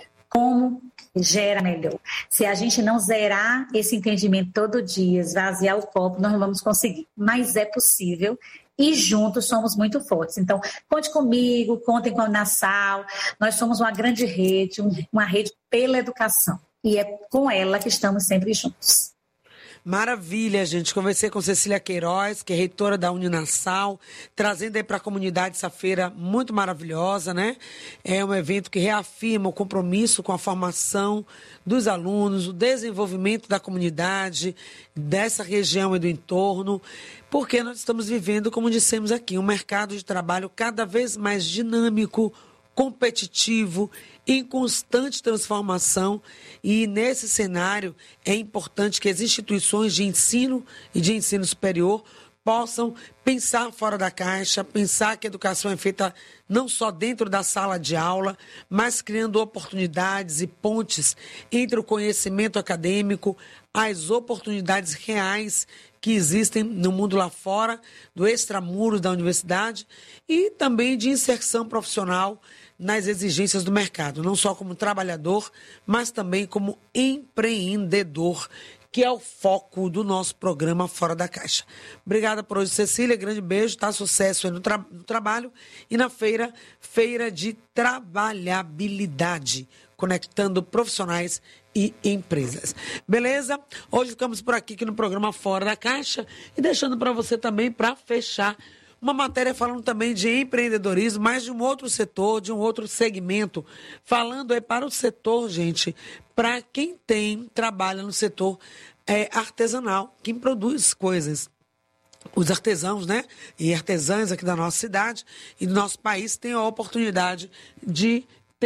como gera melhor. Se a gente não zerar esse entendimento todo dia, esvaziar o copo, nós não vamos conseguir. Mas é possível e juntos somos muito fortes. Então, conte comigo, contem com a Uninasal. Nós somos uma grande rede, uma rede pela educação. E é com ela que estamos sempre juntos. Maravilha, gente. Conversei com Cecília Queiroz, que é reitora da Uninasal, trazendo aí para a comunidade essa feira muito maravilhosa, né? É um evento que reafirma o compromisso com a formação dos alunos, o desenvolvimento da comunidade, dessa região e do entorno, porque nós estamos vivendo, como dissemos aqui, um mercado de trabalho cada vez mais dinâmico, competitivo, em constante transformação, e nesse cenário é importante que as instituições de ensino e de ensino superior possam pensar fora da caixa, pensar que a educação é feita não só dentro da sala de aula, mas criando oportunidades e pontes entre o conhecimento acadêmico, as oportunidades reais que existem no mundo lá fora, do extramuros da universidade, e também de inserção profissional nas exigências do mercado, não só como trabalhador, mas também como empreendedor, que é o foco do nosso programa Fora da Caixa. Obrigada por hoje, Cecília. Grande beijo, tá? Sucesso aí no trabalho e na feira de trabalhabilidade. conectando profissionais e empresas. Beleza? Hoje ficamos por aqui no programa Fora da Caixa e deixando para você também, para fechar, uma matéria falando também de empreendedorismo, mas de um outro setor, de um outro segmento, falando aí para o setor, gente, para quem trabalha no setor artesanal, quem produz coisas. Os artesãos, né, e artesãs aqui da nossa cidade e do nosso país têm a oportunidade de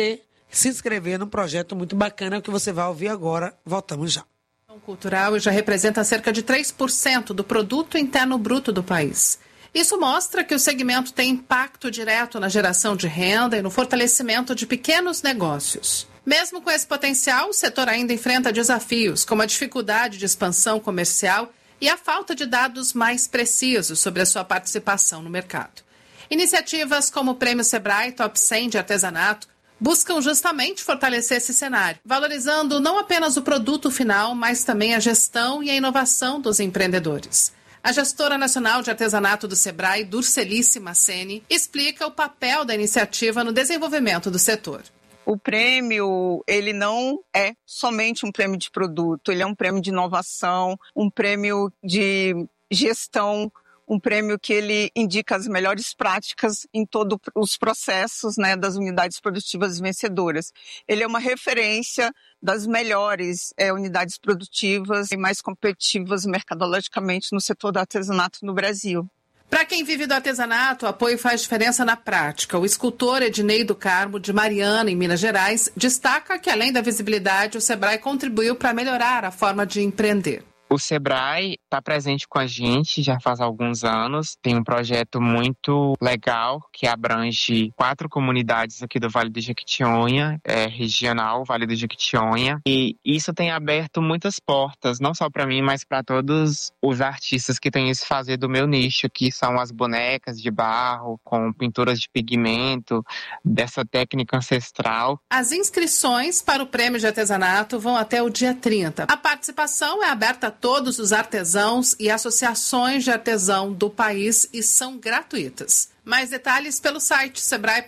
se inscrever num projeto muito bacana que você vai ouvir agora. Voltamos já. O cultural já representa cerca de 3% do produto interno bruto do país. Isso mostra que o segmento tem impacto direto na geração de renda e no fortalecimento de pequenos negócios. Mesmo com esse potencial, o setor ainda enfrenta desafios, como a dificuldade de expansão comercial e a falta de dados mais precisos sobre a sua participação no mercado. Iniciativas como o Prêmio Sebrae Top 100 de Artesanato buscam justamente fortalecer esse cenário, valorizando não apenas o produto final, mas também a gestão e a inovação dos empreendedores. A gestora nacional de artesanato do Sebrae, Durcelice Masseni, explica o papel da iniciativa no desenvolvimento do setor. O prêmio, ele não é somente um prêmio de produto, ele é um prêmio de inovação, um prêmio de gestão, um prêmio que ele indica as melhores práticas em todos os processos, né, das unidades produtivas vencedoras. Ele é uma referência das melhores unidades produtivas e mais competitivas mercadologicamente no setor do artesanato no Brasil. Para quem vive do artesanato, o apoio faz diferença na prática. O escultor Ednei do Carmo, de Mariana, em Minas Gerais, destaca que, além da visibilidade, o Sebrae contribuiu para melhorar a forma de empreender. O Sebrae está presente com a gente já faz alguns anos. Tem um projeto muito legal que abrange 4 comunidades aqui do Vale do Jequitinhonha, regional Vale do Jequitinhonha. E isso tem aberto muitas portas, não só para mim, mas para todos os artistas que têm esse fazer do meu nicho, que são as bonecas de barro, com pinturas de pigmento, dessa técnica ancestral. As inscrições para o Prêmio de Artesanato vão até o dia 30. A participação é aberta a todos os artesãos e associações de artesão do país e são gratuitas. Mais detalhes pelo site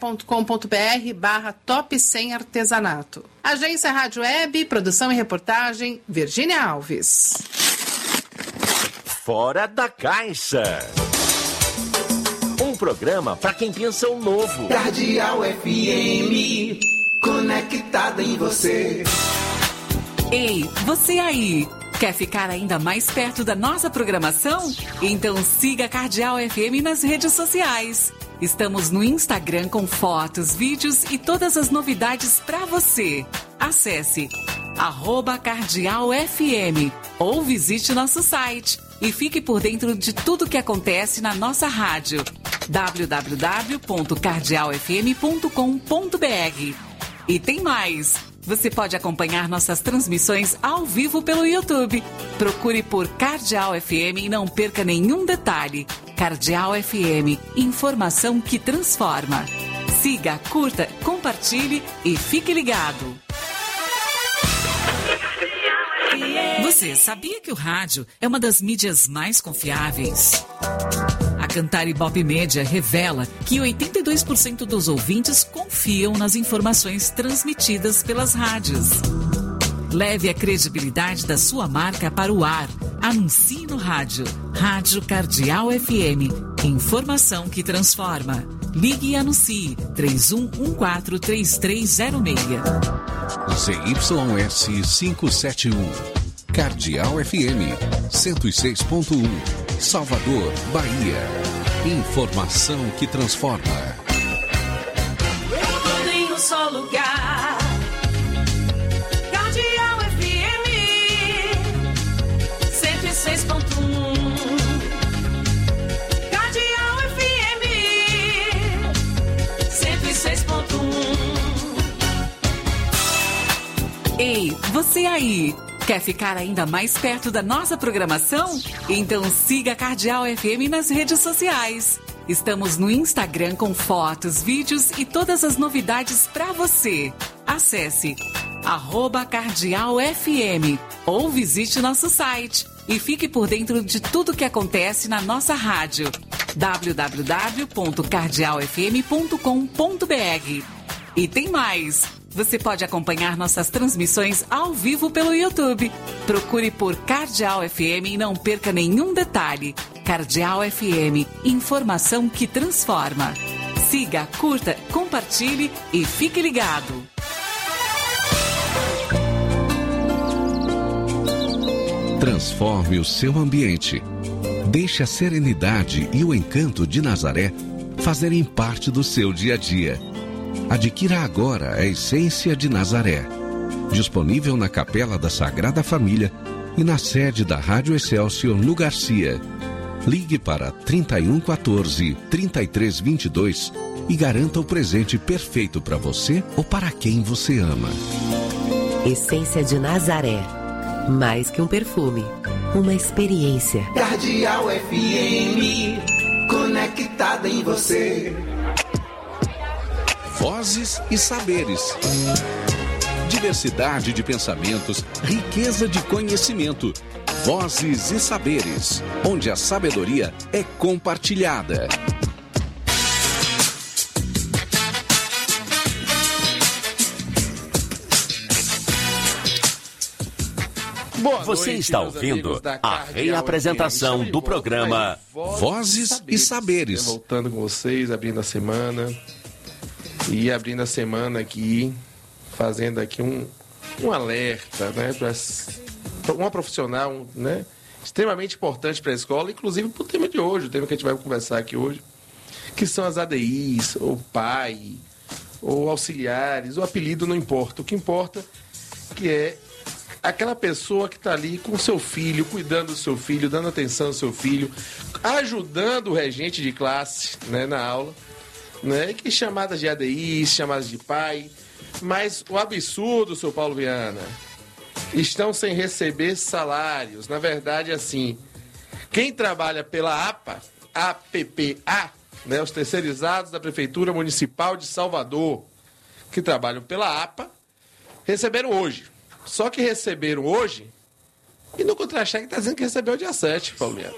sebrae.com.br/top 100 artesanato. Agência Rádio Web, produção e reportagem, Virgínia Alves. Fora da Caixa. Um programa para quem pensa o novo. Cardeal FM, conectada em você. Ei, você aí! Quer ficar ainda mais perto da nossa programação? Então siga a Cardeal FM nas redes sociais. Estamos no Instagram com fotos, vídeos e todas as novidades para você. Acesse @CardealFM ou visite nosso site e fique por dentro de tudo que acontece na nossa rádio. www.cardealfm.com.br. E tem mais! Você pode acompanhar nossas transmissões ao vivo pelo YouTube. Procure por Cardeal FM e não perca nenhum detalhe. Cardeal FM, informação que transforma. Siga, curta, compartilhe e fique ligado. Você sabia que o rádio é uma das mídias mais confiáveis? A Cantar Ibope Média revela que 82% dos ouvintes confiam nas informações transmitidas pelas rádios. Leve a credibilidade da sua marca para o ar. Anuncie no rádio. Rádio Cardeal FM. Informação que transforma. Ligue e anuncie. 31143306. ZYS 571. Cardeal FM 106.1. Salvador, Bahia. Informação que transforma. Tudo em um só lugar. Cardeal FM 106.1. Cardeal FM 106.1. Ei, você aí! Quer ficar ainda mais perto da nossa programação? Então siga a Cardeal FM nas redes sociais. Estamos no Instagram com fotos, vídeos e todas as novidades para você. Acesse @CardealFM ou visite nosso site e fique por dentro de tudo que acontece na nossa rádio. www.cardealfm.com.br. E tem mais! Você pode acompanhar nossas transmissões ao vivo pelo YouTube. Procure por Cardeal FM e não perca nenhum detalhe. Cardeal FM, informação que transforma. Siga, curta, compartilhe e fique ligado. Transforme o seu ambiente. Deixe a serenidade e o encanto de Nazaré fazerem parte do seu dia a dia. Adquira agora a Essência de Nazaré. Disponível na Capela da Sagrada Família e na sede da Rádio Excelsior no Garcia. Ligue para 3114-3322 e garanta o presente perfeito para você ou para quem você ama. Essência de Nazaré. Mais que um perfume, uma experiência. Cardeal FM, conectada em você. Vozes e saberes. Diversidade de pensamentos, riqueza de conhecimento. Vozes e saberes, onde a sabedoria é compartilhada. Você está ouvindo a reapresentação do programa Vozes e Saberes. Voltando com vocês, abrindo a semana. E abrindo a semana aqui, fazendo aqui um alerta, né, para uma profissional, né, extremamente importante para a escola, inclusive para o tema de hoje, o tema que a gente vai conversar aqui hoje, que são as ADIs, ou pai, ou auxiliares, o apelido não importa. O que importa que é aquela pessoa que está ali com o seu filho, cuidando do seu filho, dando atenção ao seu filho, ajudando o regente de classe, né, na aula, né, que chamadas de ADI, chamadas de pai, mas o absurdo, seu Paulo Viana, estão sem receber salários. Na verdade, assim, quem trabalha pela APA, né, os terceirizados da Prefeitura Municipal de Salvador, que trabalham pela APA, receberam hoje. Só que receberam hoje e no contra-cheque está dizendo que recebeu dia 7, Paulo Viana.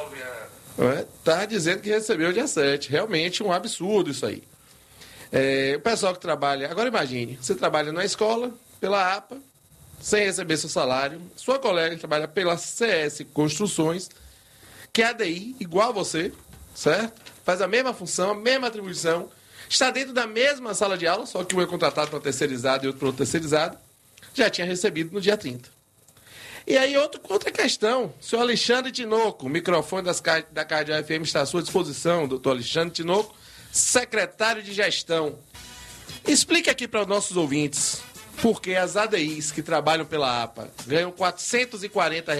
Está dizendo que recebeu dia 7. Realmente um absurdo isso aí. O pessoal que trabalha... Agora imagine, você trabalha na escola, pela APA, sem receber seu salário. Sua colega trabalha pela CS Construções, que é ADI, igual a você, certo? Faz a mesma função, a mesma atribuição. Está dentro da mesma sala de aula, só que um é contratado para terceirizado e outro para outro terceirizado. Já tinha recebido no dia 30. E aí, outra questão. Senhor Alexandre Tinoco, o microfone da Cardeal FM está à sua disposição, doutor Alexandre Tinoco, secretário de Gestão. Explique aqui para os nossos ouvintes por que as ADIs que trabalham pela APA ganham R$ 440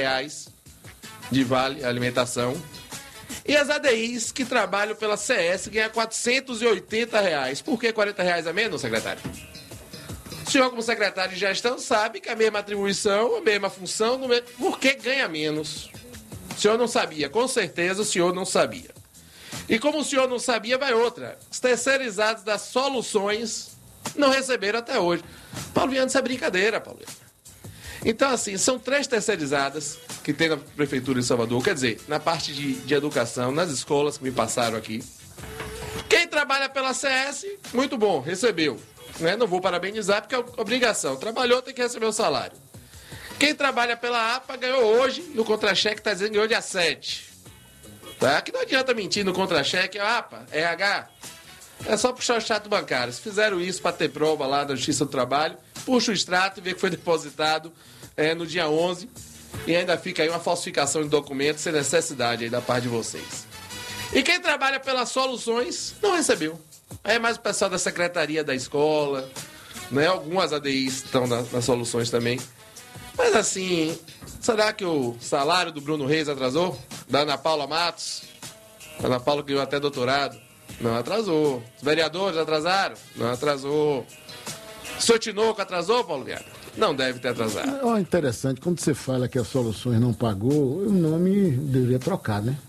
de vale alimentação e as ADIs que trabalham pela CS ganham R$ 480. Por que R$ 40 a menos, secretário? O senhor, como secretário de gestão, sabe que a mesma atribuição, a mesma função, por que ganha menos? O senhor não sabia, com certeza o senhor não sabia. E como o senhor não sabia, vai outra. Os terceirizados das Soluções não receberam até hoje. Paulo Viana, isso é brincadeira, Paulo Viana. Então, assim, são 3 terceirizadas que tem na Prefeitura de Salvador, quer dizer, na parte de educação, nas escolas que me passaram aqui. Quem trabalha pela CS, muito bom, recebeu. Né? Não vou parabenizar porque é obrigação. Trabalhou, tem que receber o salário. Quem trabalha pela APA ganhou hoje, no contra-cheque está dizendo que ganhou dia 7. Tá? Que não adianta mentir no contra-cheque, é APA, RH. É só puxar o extrato bancário. Se fizeram isso para ter prova lá da Justiça do Trabalho, puxa o extrato e vê que foi depositado no dia 11 e ainda fica aí uma falsificação de documentos sem necessidade aí da parte de vocês. E quem trabalha pelas Soluções não recebeu. Aí é mais o pessoal da secretaria da escola, né? Algumas ADIs estão nas Soluções também. Mas assim, será que o salário do Bruno Reis atrasou? Da Ana Paula Matos? A Ana Paula ganhou até doutorado? Não atrasou. Os vereadores atrasaram? Não atrasou. O senhor Tinoco atrasou, Paulo Viana? Não deve ter atrasado. É interessante, quando você fala que as Soluções não pagou, o nome deveria trocar, né?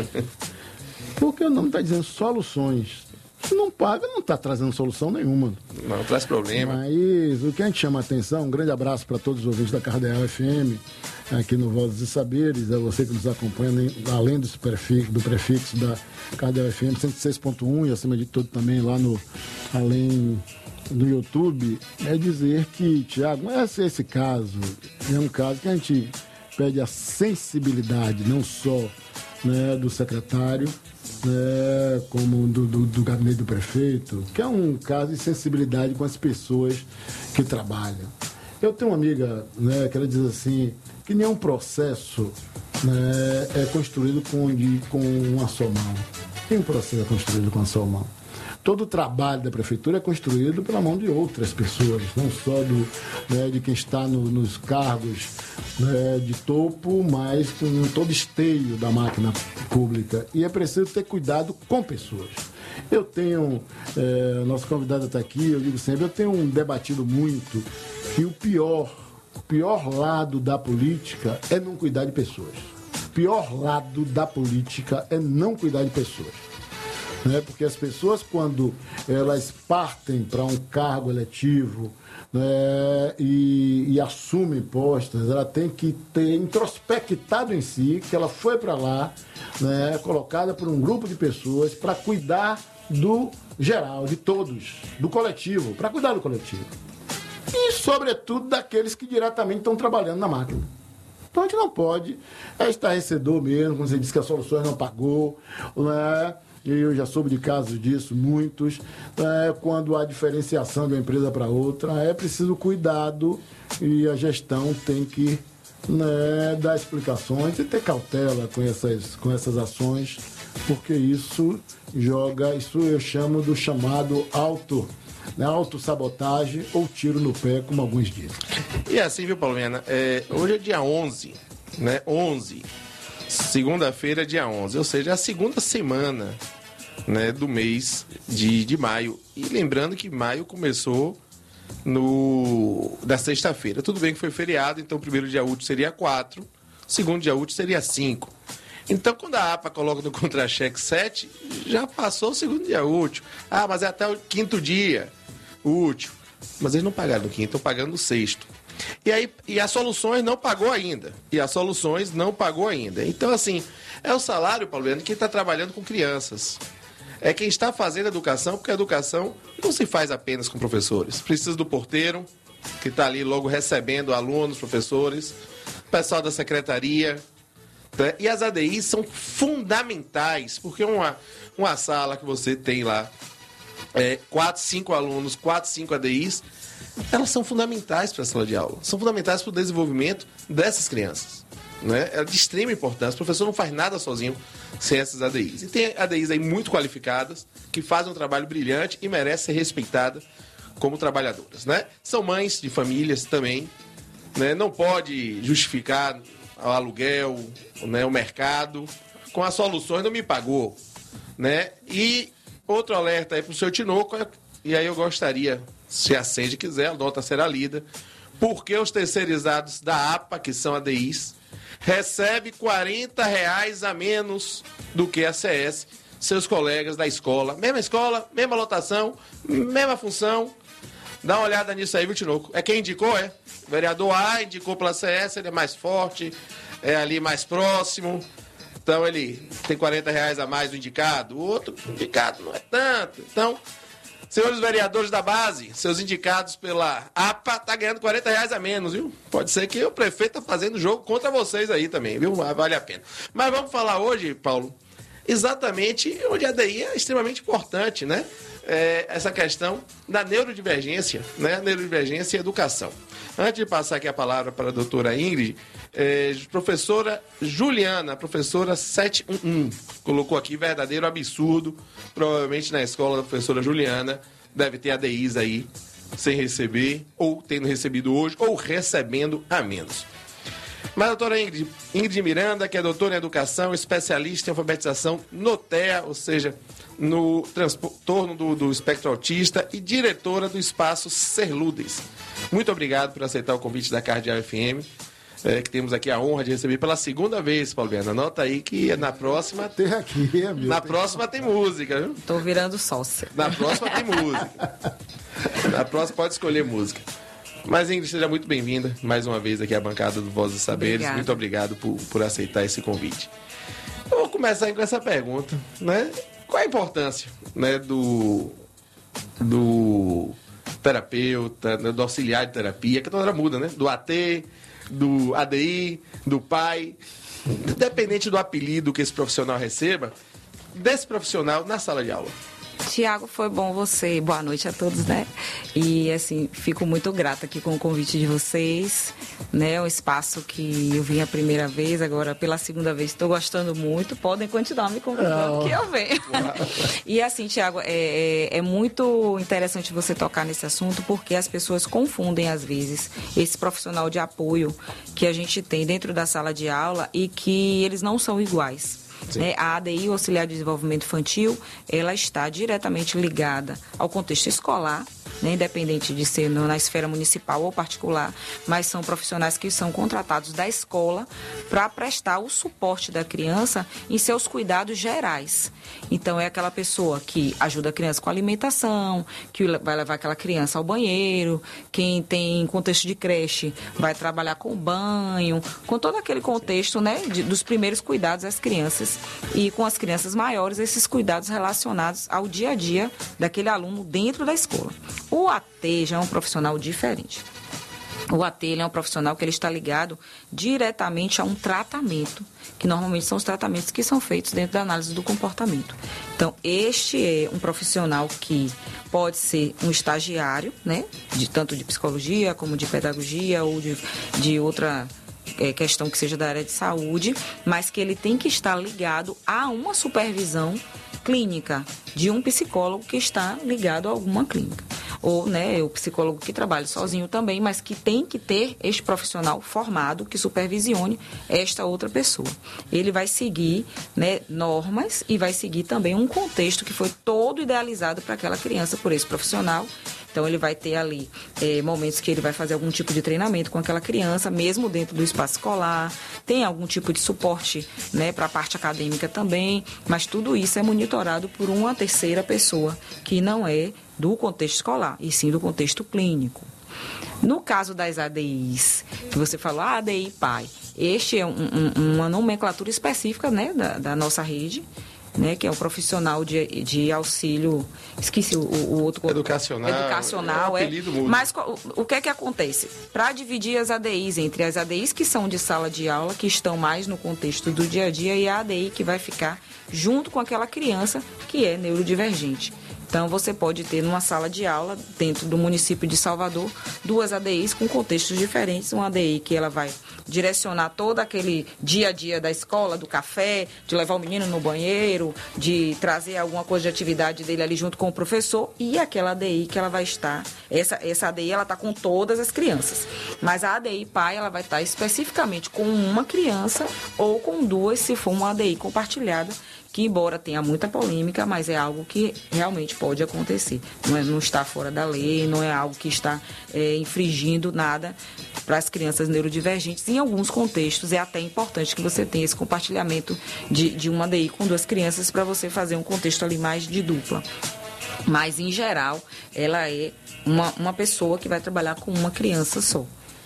Porque o nome está dizendo Soluções. Se não paga, não está trazendo solução nenhuma. Não traz problema. Mas o que a gente chama a atenção, um grande abraço para todos os ouvintes da Cardeal FM, aqui no Vozes e Saberes, é você que nos acompanha, além do prefixo da Cardeal FM 106.1 e acima de tudo também lá no além no YouTube é dizer que, Tiago, esse caso é um caso que a gente pede a sensibilidade, não só, né, do secretário, né, como do gabinete do prefeito, que é um caso de sensibilidade com as pessoas que trabalham. Eu tenho uma amiga, né, que ela diz assim, que nenhum processo, né, é construído com uma só mão. Nenhum processo é construído com uma só mão. Todo o trabalho da prefeitura é construído pela mão de outras pessoas, não só de quem está nos cargos, né, de topo, mas com todo esteio da máquina pública. E é preciso ter cuidado com pessoas. Eu tenho, nosso convidado está aqui, eu digo sempre, eu tenho debatido muito que o pior lado da política é não cuidar de pessoas. O pior lado da política é não cuidar de pessoas. Né? Porque as pessoas, quando elas partem para um cargo eletivo, né, e assumem postos, ela tem que ter introspectado em si que ela foi para lá, né, colocada por um grupo de pessoas para cuidar do geral, de todos, do coletivo, para cuidar do coletivo. E, sobretudo, daqueles que diretamente estão trabalhando na máquina. Então, a gente não pode estarrecedor mesmo, quando você diz que as soluções não pagou, né? Eu já soube de casos disso, muitos, quando há diferenciação de uma empresa para outra, é preciso cuidado e a gestão tem que, né, dar explicações e ter cautela com essas ações, porque isso eu chamo do chamado autossabotagem ou tiro no pé, como alguns dizem. E assim, viu, Paulo Viana? Hoje é dia 11, né? 11. Segunda-feira, dia 11, ou seja, a segunda semana, né, do mês de maio. E lembrando que maio começou da sexta-feira. Tudo bem que foi feriado, então o primeiro dia útil seria 4, o segundo dia útil seria 5. Então, quando a APA coloca no contra-cheque 7, já passou o segundo dia útil. Ah, mas é até o quinto dia útil. Mas eles não pagaram no quinto, estão pagando no sexto. E as Soluções não pagou ainda. Então, assim, é o salário, Paulo Viana, de quem está trabalhando com crianças. É quem está fazendo educação, porque a educação não se faz apenas com professores. Precisa do porteiro, que está ali logo recebendo alunos, professores, pessoal da secretaria. Né? E as ADIs são fundamentais, porque uma sala que você tem lá, 4, 5 alunos, 4, 5 ADIs, elas são fundamentais para a sala de aula. São fundamentais para o desenvolvimento dessas crianças. Né? É de extrema importância. O professor não faz nada sozinho sem essas ADIs. E tem ADIs aí muito qualificadas, que fazem um trabalho brilhante e merecem ser respeitadas como trabalhadoras. Né? São mães de famílias também. Né? Não pode justificar o aluguel, né, o mercado. Com as Soluções não me pagou. Né? E outro alerta aí para o seu Tinoco, e aí eu gostaria, se a Sende quiser, a nota será lida, porque os terceirizados da APA, que são ADIs, recebem R$40 a menos do que a CS, seus colegas da escola, mesma lotação, mesma função. Dá uma olhada nisso aí, viu, Tinoco? É quem indicou, é? O vereador A indicou pela CS, ele é mais forte, é ali mais próximo. Então ele tem R$40 a mais do indicado. O outro indicado não é tanto. Então, senhores vereadores da base, seus indicados pela APA, tá ganhando R$40 a menos, viu? Pode ser que o prefeito tá fazendo jogo contra vocês aí também, viu? Vale a pena. Mas vamos falar hoje, Paulo, exatamente onde a ADI é extremamente importante, né? Essa questão da neurodivergência, né? Neurodivergência e educação. Antes de passar aqui a palavra para a doutora Ingrid, professora Juliana, professora 711, colocou aqui verdadeiro absurdo, provavelmente na escola da professora Juliana, deve ter ADIs aí, sem receber, ou tendo recebido hoje, ou recebendo a menos. Mas a doutora Ingrid Miranda, que é doutora em educação, especialista em alfabetização no TEA, ou seja, no transtorno do espectro autista, e diretora do espaço Serludes. Muito obrigado por aceitar o convite da Cardeal FM, que temos aqui a honra de receber pela segunda vez, Paulo Viana. Anota aí que na próxima tem aqui, na próxima tem música, viu? Tô virando sócia. Na próxima tem música. Na próxima pode escolher música. Mas, Ingrid, seja muito bem-vinda mais uma vez aqui à bancada do Voz dos Saberes. Obrigada. Muito obrigado por aceitar esse convite. Eu vou começar com essa pergunta, né? Qual a importância, né, terapeuta, né, do auxiliar de terapia, que toda hora muda, né? Do AT, do ADI, do PAI. Independente do apelido que esse profissional receba, desse profissional na sala de aula. Tiago, foi bom você. Boa noite a todos, né? E, assim, fico muito grata aqui com o convite de vocês, né? Um espaço que eu vim a primeira vez, agora pela segunda vez estou gostando muito. Podem continuar me convidando que eu venho. E, assim, Tiago, é muito interessante você tocar nesse assunto, porque as pessoas confundem, às vezes, esse profissional de apoio que a gente tem dentro da sala de aula e que eles não são iguais. A ADI, o Auxiliar de Desenvolvimento Infantil, ela está diretamente ligada ao contexto escolar, né, independente de ser na esfera municipal ou particular, mas são profissionais que são contratados da escola para prestar o suporte da criança em seus cuidados gerais. Então, é aquela pessoa que ajuda a criança com a alimentação, que vai levar aquela criança ao banheiro, quem tem contexto de creche vai trabalhar com banho, com todo aquele contexto, né, dos primeiros cuidados às crianças, e com as crianças maiores, esses cuidados relacionados ao dia a dia daquele aluno dentro da escola. O AT já é um profissional diferente. O AT ele é um profissional que ele está ligado diretamente a um tratamento, que normalmente são os tratamentos que são feitos dentro da análise do comportamento. Então, este é um profissional que pode ser um estagiário, né, tanto de psicologia como de pedagogia ou de outra questão que seja da área de saúde, mas que ele tem que estar ligado a uma supervisão clínica de um psicólogo que está ligado a alguma clínica. Ou, né, o psicólogo que trabalha sozinho também, mas que tem que ter este profissional formado que supervisione esta outra pessoa. Ele vai seguir, né, normas e vai seguir também um contexto que foi todo idealizado para aquela criança por esse profissional. Então, ele vai ter ali momentos que ele vai fazer algum tipo de treinamento com aquela criança, mesmo dentro do espaço escolar. Tem algum tipo de suporte, né, para a parte acadêmica também, mas tudo isso é monitorado por uma terceira pessoa, que não é do contexto escolar, e sim do contexto clínico. No caso das ADIs, que você falou, ADI PAI, este é uma nomenclatura específica, né, da nossa rede, né, que é um profissional de auxílio, esqueci o outro... Educacional, Mas o que é que acontece? Para dividir as ADIs entre as ADIs que são de sala de aula, que estão mais no contexto do dia a dia, e a ADI que vai ficar junto com aquela criança que é neurodivergente. Então, você pode ter numa sala de aula, dentro do município de Salvador, duas ADIs com contextos diferentes. Uma ADI que ela vai direcionar todo aquele dia a dia da escola, do café, de levar o menino no banheiro, de trazer alguma coisa de atividade dele ali junto com o professor. E aquela ADI que ela vai estar... Essa ADI, ela está com todas as crianças. Mas a ADI PAI, ela vai estar especificamente com uma criança ou com duas, se for uma ADI compartilhada, que embora tenha muita polêmica, mas é algo que realmente pode acontecer. Não está fora da lei, não é algo que está infringindo nada para as crianças neurodivergentes. Em alguns contextos é até importante que você tenha esse compartilhamento de uma ADI com duas crianças para você fazer um contexto ali mais de dupla. Mas, em geral, ela é uma pessoa que vai trabalhar com uma criança só.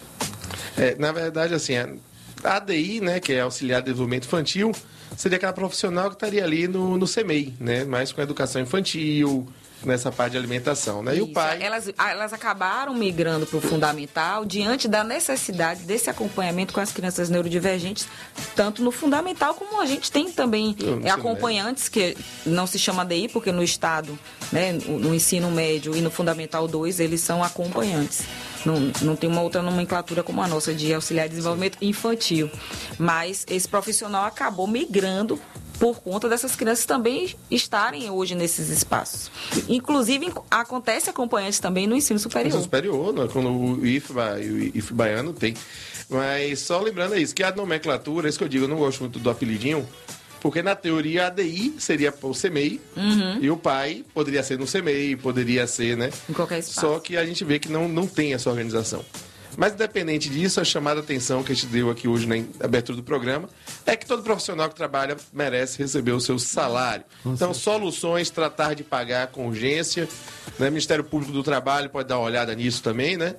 Na verdade, assim, a ADI, né, que é Auxiliar de Desenvolvimento Infantil, seria aquela profissional que estaria ali no CEMEI, né? Mais com a educação infantil, nessa parte de alimentação, né? E o pai... Elas acabaram migrando para o fundamental diante da necessidade desse acompanhamento com as crianças neurodivergentes, tanto no fundamental como a gente tem também acompanhantes, que não se chama ADI, porque no estado, né, no ensino médio e no fundamental 2, eles são acompanhantes. Não tem uma outra nomenclatura como a nossa de auxiliar de desenvolvimento infantil. Mas esse profissional acabou migrando por conta dessas crianças também estarem hoje nesses espaços. Inclusive, acontece acompanhantes também no ensino superior. No ensino superior, né? Quando o IFBA e o IFBaiano tem. Mas só lembrando isso, que a nomenclatura, isso que eu digo, eu não gosto muito do apelidinho, porque na teoria a ADI seria o CEMEI, e o pai poderia ser no CEMEI, poderia ser, né? Em qualquer espaço. Só que a gente vê que não tem essa organização. Mas, independente disso, a chamada atenção que a gente deu aqui hoje na abertura do programa é que todo profissional que trabalha merece receber o seu salário. Então, soluções, tratar de pagar com urgência, né? O Ministério Público do Trabalho pode dar uma olhada nisso também, né?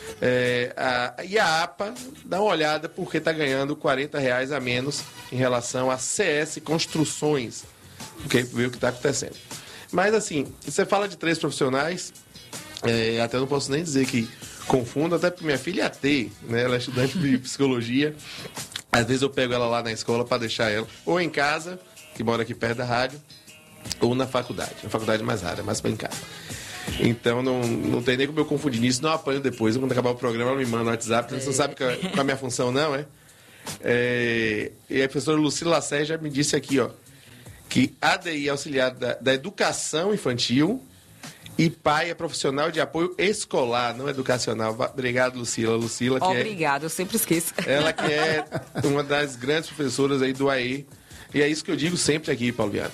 E a APA dá uma olhada porque está ganhando R$40 a menos em relação a CS Construções, porque vê o que está acontecendo. Mas, assim, você fala de 3 profissionais... Até não posso nem dizer que confundo, até porque minha filha é AT, né? Ela é estudante de psicologia. Às vezes eu pego ela lá na escola para deixar ela, ou em casa, que mora aqui perto da rádio, ou na faculdade. Na faculdade é mais rara, é mais para em casa. Então não tem nem como eu confundir nisso, não apanho depois. Quando acabar o programa, ela me manda no WhatsApp, você não sabe qual é a minha função, não, é? E a professora Lucila Lacerda já me disse aqui, ó, que ADI é auxiliar da educação infantil e pai é profissional de apoio escolar, não educacional. Obrigado, Lucila. Lucila, que Obrigada, eu sempre esqueço. Ela que é uma das grandes professoras aí do AE. E é isso que eu digo sempre aqui, Paulo Viana.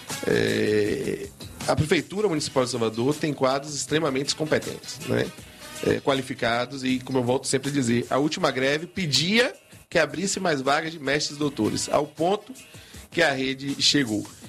A Prefeitura Municipal de Salvador tem quadros extremamente competentes, né? Qualificados e, como eu volto sempre a dizer, a última greve pedia que abrisse mais vagas de mestres e doutores, ao ponto que a rede chegou.